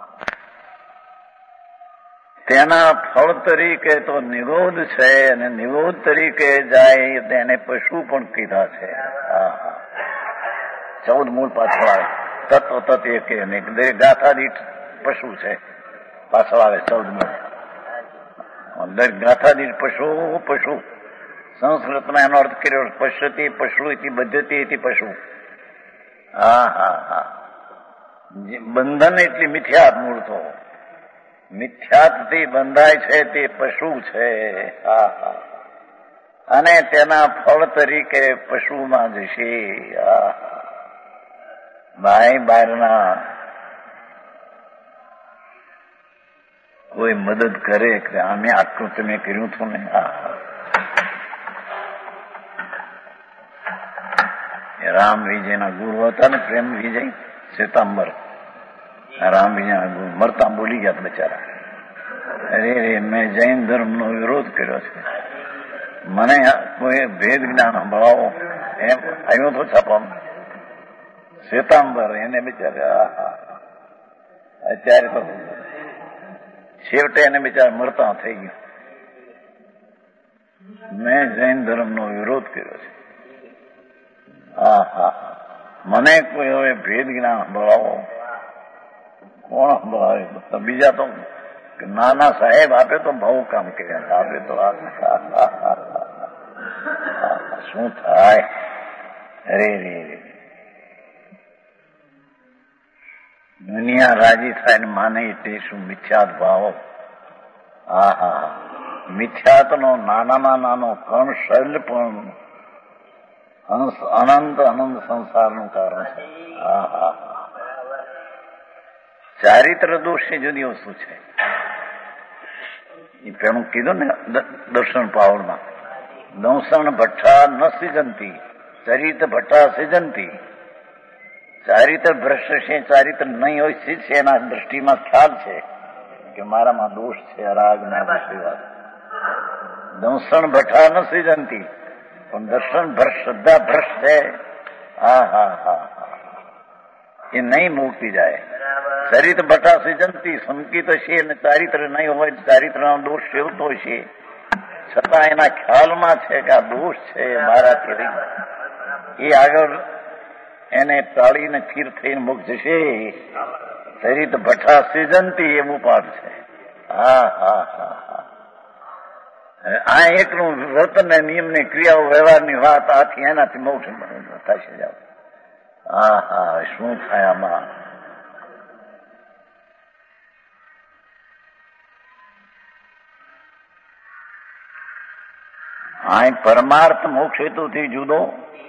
તેના ફળ તરીકે તો નિરોધ છે, અને નિરોધ તરીકે જાય તેને પશુ પણ કીધા છે. હા હા. 14 મૂળ પાછળ આવે, તત્વ તત્વ એક અને દરેક ગાથા દીઠ પશુ છે, પાછળ આવે 14 મૂળ. દરેક ગાથા દીઠ પશુ પશુ. સંસ્કૃતમાં એનો અર્થ કર્યો પશ્યતિ પશુ ઇતિ બદ્ધતિ ઇતિ પશુ. હા હા હા. બંધન એટલી મિથ્યા મૂળ તો મિથ્યાથી બંધાય છે તે પશુ છે. હા હા. અને તેના ફળ તરીકે પશુમાં જશે. હા હા. ભાઈ બહારના કોઈ મદદ કરે કે અમે આટલું તમે કર્યું હતું ને. રામ વિજયના ગુરુ હતા ને, પ્રેમ વિજય શ્વેતાંબર. રામ વિજયના ગુરુ મરતા બોલી ગયા બિચારા. અરે રે, મેં જૈન ધર્મનો વિરોધ કર્યો છે, મને કોઈ ભેદ જ્ઞાન સંભળાવો એમ આવ્યો તો છાપામાં. શ્વેતાંબર એને બિચારા અત્યારે તો છેવટે એને બિચારા મરતા થઈ ગયું. મેં જૈન ધર્મનો વિરોધ કર્યો છે. હા હા. મને કોઈ હવે ભેદ જ્ઞાન સંભળાવો. કોણ સંભળાવે? બીજા તો નાના સાહેબ આપે તો બહુ કામ કર્યા, આપે તો શું થાય? અરે રે, દુનિયા રાજી થાય ને માને એટલે શું મિથ્યાત ભાવ. હા હા. મિથ્યાતનો નાનામાં નાનો કણ શૈલ પણ અનંત અનંત સંસારનું કારણ છે. હા હા. ચારિત્ર દોષની જુદી વસ્તુ છે. એ પેલું કીધું ને દર્શન પાવરમાં, દંસણ ભઠ્ઠા ન સિજંતી ચરિત્ર ભઠ્ઠા સિજંતી. ચારિત્ર ભ્રષ્ટ છે, ચારિત્ર નહીં હોય છે એના દ્રષ્ટિમાં ખ્યાલ છે કે મારામાં દોષ છે, રાગ ના વાત. દંસણ ભઠ્ઠા ન સિજંતી, પણ દર્શન ભ્રષ્ટ, શ્રદ્ધા ભ્રષ્ટ છે. હા હા હા. એ નહીં મૂકી જાય. ચરિત્ર ભઠ્ઠા સિજંતી સંકિત છે, અને ચારિત્ર નહીં હોય ચારિત્રનો દોષ સેવતો છે. છતાં એના ખ્યાલમાં છે કે આ દોષ છે મારાથી, એ આગળ એને ટાળીને સ્થિર થઈને મુખ જશે. સરિત ભઠ્ઠા સિજંતી એવું પાઠ છે. હા હા હા હા. આ એકનું વ્રત ને નિયમ ની ક્રિયાઓ વ્યવહારની વાત, આથી એનાથી મોક્ષ થશે. જાવ હા હા, શું થાય આમાં? આ પરમાર્થ મોક્ષ હેતુથી જુદો,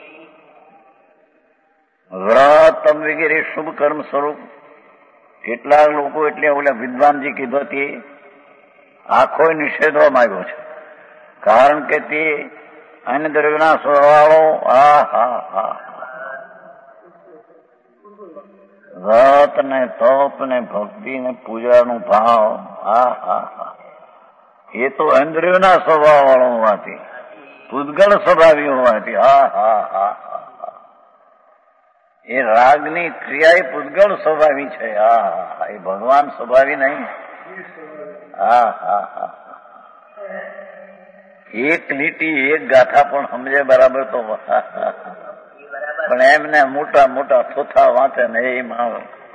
વ્રત વગેરે શુભ કર્મ સ્વરૂપ. કેટલાક લોકો એટલે ઓલા વિદ્વાનજી કીધો તે આખો નિષેધવામાં આવ્યો છે. કારણ કે તે અન્ય દ્રવ્યના સ્વભાવો, હા હા હા, વ્રત ને તપ ને ભક્તિ ને પૂજાનું ભાવ, હા હા હા, એ તો ઇન્દ્રિયોના સ્વભાવ વાળો હોવાથી, પૂતગળ સ્વભાવી હોવાથી, હા હા હા હા, એ રાગની ક્રિયા એ પૂતગળ સ્વભાવી છે. હા હા, એ ભગવાન સ્વભાવી નહીં. હા હા હા, એક લીટી એક ગાથા પણ સમજે બરાબર તો, પણ એમને મોટા મોટા થોથા વાંચે ને એમાં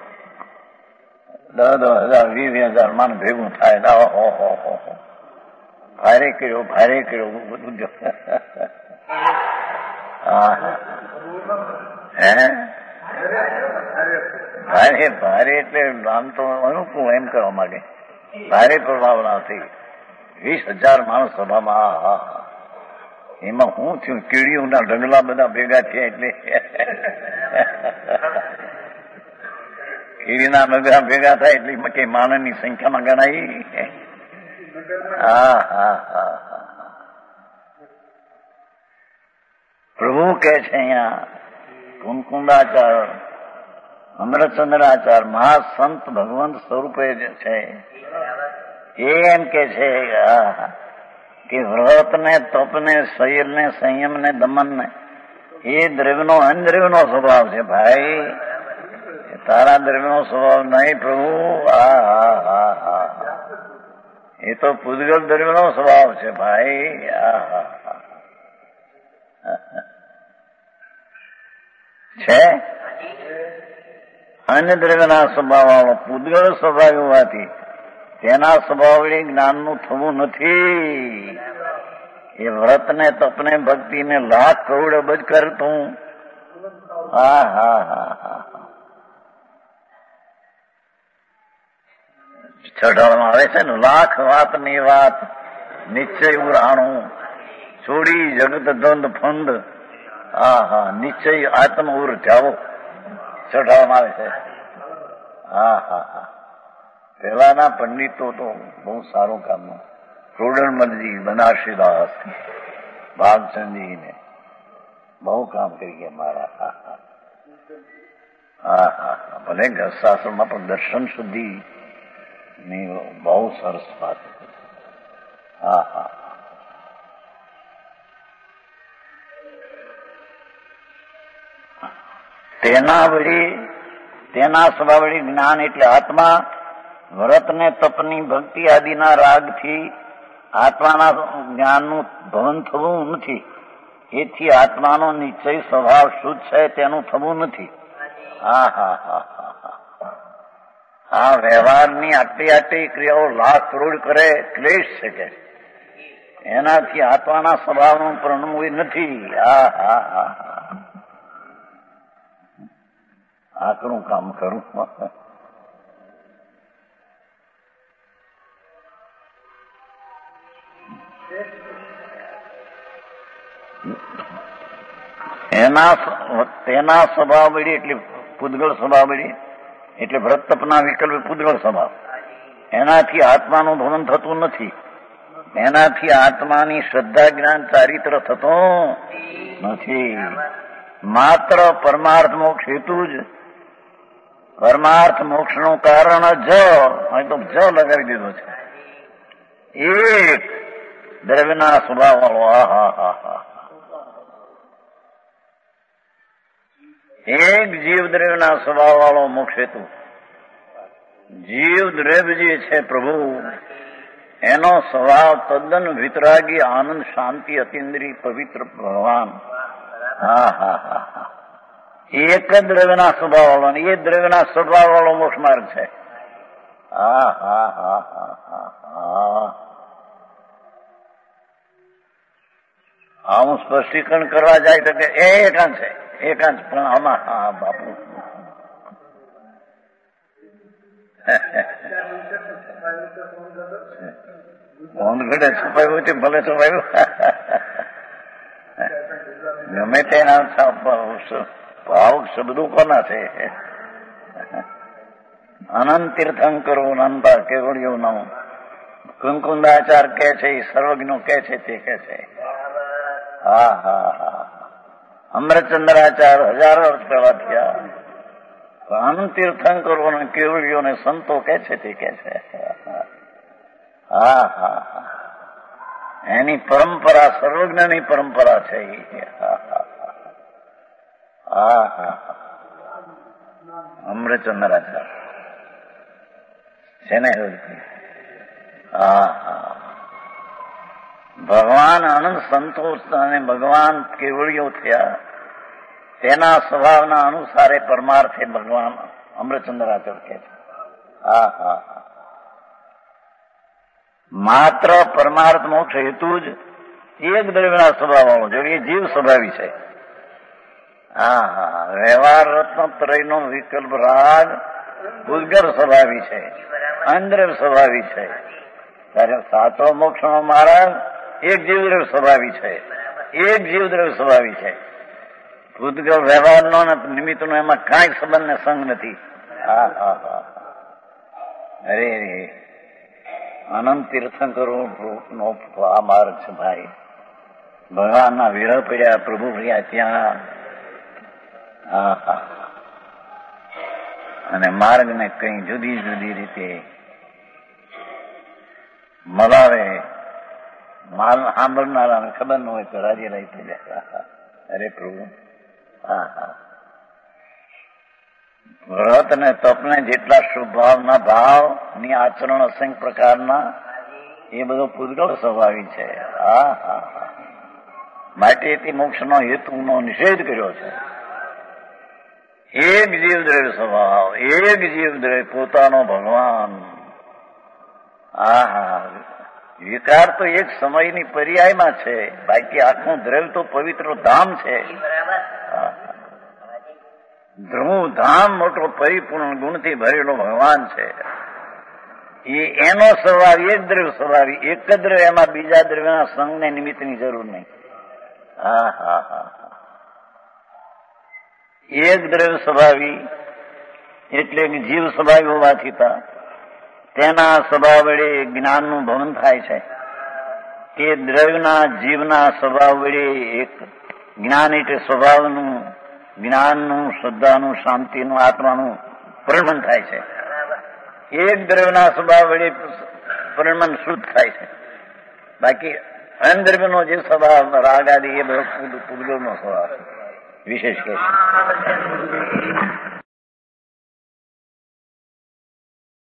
10,000 20,000 માન ભેગું થાય. ઓહો, ભારે કર્યો બધું. હા હે, ભારે એટલે આમ તો અનુકૂળ એમ કરવા માંગે, ભારે પ્રભાવનાથી 20,000 માણસ સભામાં. હા હા, એમાં શું થયું? કીડીઓના ઢગલા બધા ભેગા થયા એટલે કીડીના ઢગલા ભેગા થાય એટલે કઈ માનવની સંખ્યામાં ગણાય. હા હા હા હા, પ્રભુ કે છે અહીંયા કુમકુંડાચાર, અમરચંદ્રાચાર, મહાસંત ભગવંત સ્વરૂપે છે. એમ કે છે કે વ્રતને તપને શૈલને સંયમને દમનને એ દ્રવ્યનો અનદ્રવ્યનો સ્વભાવ છે. ભાઈ તારા દ્રવ્યનો સ્વભાવ નહીં પ્રભુ. હા હા હા હા, એ તો પૂતગલ દ્રવ્યનો સ્વભાવ છે ભાઈ. હા હા હા, છે અન્ય દ્રવ્યના સ્વભાવ વાળો પૂતગળ સ્વભાવ હોવાથી તેના સ્વભાવ વડે જ્ઞાનનું થવું નથી. એ વ્રતને તપને ભક્તિને લાખ કરોડ અબજ કરતું. હા હા હા હા, છઠામાં આવે છે ને, લાખ વાત ની વાત નિશ્ચય ઉરાણું છોડી જગત દ્વંદ ફંદ. હા હા, નિશ્ચય આત્મ ઉર જાઓ, છઠામાં આવે છે. હા હા હા, પહેલાના પંડિતો તો બહુ સારું કામ, પ્રોડણમલજી, બનારસીદાસ, ભાગચંદજી ને બહુ કામ કરી ગયા મારા. હા હા હા હા, ભલે શાસ્ત્રમાં પણ દર્શન શુદ્ધિ ની બહુ સરસ વાત. હા હા, તેના સ્વભાવડી જ્ઞાન એટલે આત્મા. વ્રતને તપની ભક્તિ આદિના રાગથી આત્માના જ્ઞાનનું ભવન થવું નથી. એથી આત્માનો નિશ્ચય સ્વભાવ શુદ્ધ છે તેનું થવું નથી. હા હા હા હા હા, આ વ્યવહારની આટલી ક્રિયાઓ લાખ કરોડ કરે ક્લેશ છે કે એનાથી આત્માના સ્વભાવનું પ્રણવું નથી. હા હા હા હા, આકરું કામ કરું. તેના સ્વભાવ વળી એટલે પૂતગળ સ્વભાવ વળી એટલે વ્રત તપના વિકલ્પ પૂતગળ સ્વભાવ. એનાથી આત્માનું ભવન થતું નથી. એનાથી આત્માની શ્રદ્ધા જ્ઞાન ચારિત્ર થતું નથી. માત્ર પરમાર્થ મોક્ષ હેતુ જ, પરમાર્થ મોક્ષ નું કારણ જ તો જ લગાવી દીધો છે. એક દ્રવ્યના સ્વભાવ વાળો. હા હા હા હા, એક જીવ દ્રવ્યના સ્વભાવ વાળો મોક્ષ હેતુ. જીવ દ્રવ્ય જે છે પ્રભુ એનો સ્વભાવ તદ્દન વિતરાગી, આનંદ, શાંતિ, અતિન્દ્રિય, પવિત્ર ભગવાન. હા હા હા હા, એક જ દ્રવ્યના સ્વભાવ વાળો, એ દ્રવ્યના સ્વભાવ વાળો મોક્ષ માર્ગ છે. હા હા હા હા હા હા. હું સ્પષ્ટીકરણ કરવા જાય તો કે એકાંત છે, એકાંત. પણ આમાં હા બાપુ ફોન ઘડે છુપાયું છે, ભલે છુપાયું. ગમે તેના ભાવુક શબ્દો કોના છે? અનંત તીર્થંકરો અનંતા કેવળ્યો નમ. કુંકુંદાચાર કે છે, સર્વજ્ઞો કે છે, તે કે છે. હા હા હા. અમરચંદ્રાચાર હજારો વર્ષ પહેલા થયા. અનંત તીર્થંકરો ને કેવળીઓ ને સંતો કે છે, તે કે છે. હા હા હા. એની પરંપરા સર્વજ્ઞની પરંપરા છે. હા હા હા. અમૃતચંદ્રાચાર છે ને. હા હા. ભગવાન આનંદ સંતોષ અને ભગવાન કેવળીઓ થયા, તેના સ્વભાવના અનુસારે પરમાર્થે ભગવાન અમૃતચંદ્રાચાર કે છે. હા હા. માત્ર પરમાર્થ મોક્ષ હેતુ જ એક દ્રવ્યના સ્વભાવ વાળો, જો એ જીવ સ્વભાવી છે. હા હા. વ્યવહાર રત્નત્રયનો વિકલ્પ રાગ ઉદ્ગર સ્વભાવી છે, અંદ્રવ્ય સ્વભાવી છે. ત્યારે સાચો મોક્ષનો માર્ગ એક જીવદ્રવ્ય સ્વભાવી છે, એક જીવદ્રવ્ય સ્વભાવી છે. ભૂતગલ વ્યવહારનો નિમિત્તનો એમાં કાંઈ સંબંધ ને સંગ નથી. હા હા હા. અરે અનંત તીર્થંકરો નો આ માર્ગ છે ભાઈ. ભગવાનના વિરહ પડ્યા, પ્રભુ પડ્યા ત્યાં. હા હા. અને માર્ગને કઈ જુદી જુદી રીતે મલાવે. માલ સાંભળનારાને ખબર ન હોય તો રાજી રાજી થઈ જાય. અરે પ્રભુ. હા હા. વ્રત ને તપને જેટલા શુભ ભાવના ભાવ ની આચરણ અસંખ્ય પ્રકારના, એ બધો પૂતગળ સ્વભાવી છે. હા હા હા. માટે મોક્ષનો હેતુનો નિષેધ કર્યો છે. એક જીવદ્રવ્ય સ્વભાવ, એક જીવદ્રવ્ય પોતાનો ભગવાન. હા હા. વિકાર તો એક સમયની પર્યાયમાં છે, બાકી આખું દ્રવ્ય તો પવિત્ર ધામ છે. ધ્રુવ ધામ મોટો પરિપૂર્ણ ગુણથી ભરેલો ભગવાન છે. એનો સ્વભાવ એક દ્રવ્ય સ્વભાવી, એક જ દ્રવ્ય, એમાં બીજા દ્રવ્યના સંઘને નિમિત્તની જરૂર નહીં. હા હા હા. એક દ્રવ્ય સ્વભાવી એટલે જીવ સ્વભાવી હોવાથી તેના સ્વભાવ વડે જ્ઞાનનું ભવન થાય છે. તે દ્રવ્યના જીવના સ્વભાવ વડે એક જ્ઞાન એટલે સ્વભાવનું, જ્ઞાનનું, શ્રદ્ધાનું, શાંતિનું, આત્માનું પરિણમન થાય છે. એક દ્રવ્યના સ્વભાવ વડે પરિણમન શુદ્ધ થાય છે. બાકી અનદ્રવ્યનો જે સ્વભાવ રાગ આદિ એ બધો પૂતગલનો સ્વભાવ વિશેષ કે છે.